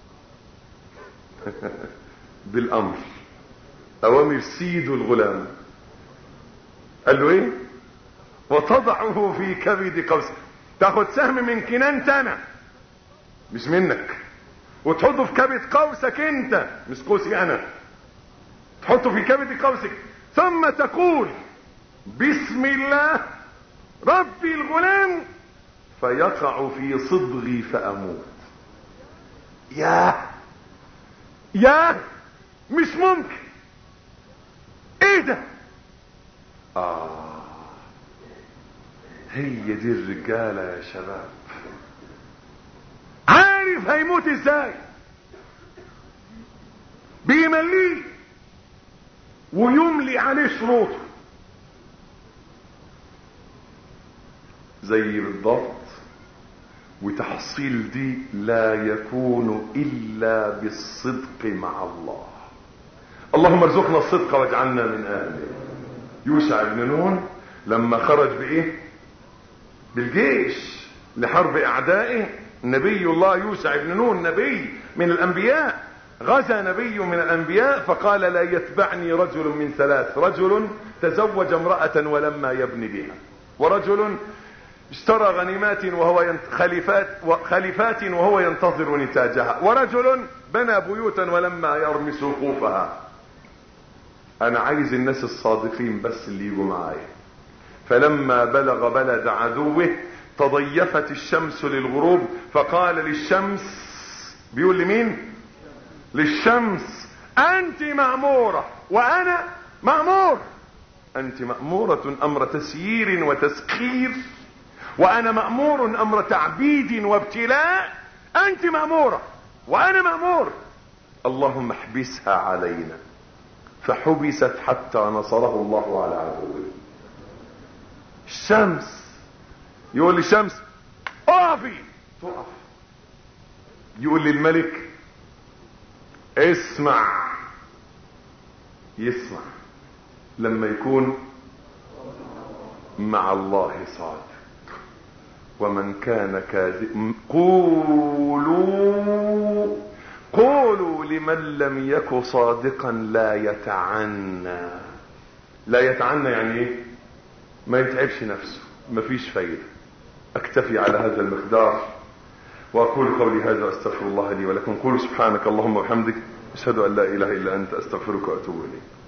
بالامر. اوامر سيد الغلام. قال له ايه؟ وتضعه في كبد قوسك. تاخد سهم من كنانتنا مش منك وتحطه في كبد قوسك انت مش قوسي انا، تحطه في كبد قوسك ثم تقول بسم الله ربي الغلام فيقع في صدغي فاموت. يا يا مش ممكن. ايه ده؟ اه هي دي الرجالة يا شباب. عارف هيموت ازاي؟ بيمليه ويملي عليه شروطه زي بالضبط. وتحصيل دي لا يكون الا بالصدق مع الله. اللهم ارزقنا الصدق واجعلنا من اهله. يوشع بن نون لما خرج بايه؟ بالجيش لحرب اعدائه. نبي الله يوشع بن نون نبي من الانبياء، غزا نبي من الانبياء فقال لا يتبعني رجل من ثلاث: رجل تزوج امرأة ولما يبني بها، ورجل اشترى غنيمات وهو ينت... خليفات خليفات وهو ينتظر نتاجها، ورجل بنى بيوتا ولما يرمي سقوفها. انا عايز الناس الصادقين بس اللي يجوا معايا. فلما بلغ بلد عدوه تضيفت الشمس للغروب فقال للشمس، بيقول لمين؟ للشمس انت مأمورة وانا مأمور. انت مأمورة امر تسيير وتسخير وانا مأمور امر تعبيد وابتلاء. انت مأمورة وانا مأمور. اللهم احبسها علينا. فحبست حتى نصره الله على عدوه. الشمس يقول للشمس اقفي، تقف. يقول للملك اسمع، يسمع لما يكون مع الله صادق. ومن كان كاذب قولوا قولوا لمن لم يك صادقا لا يتعنى لا يتعنى يعني ايه؟ ما يتعبش نفسه، مفيش فايدة. اكتفي على هذا المقدار واقول قولي هذا واستغفر الله لي ولكم. قولوا سبحانك اللهم وبحمدك، اشهد ان لا اله الا انت، استغفرك واتوب اليك.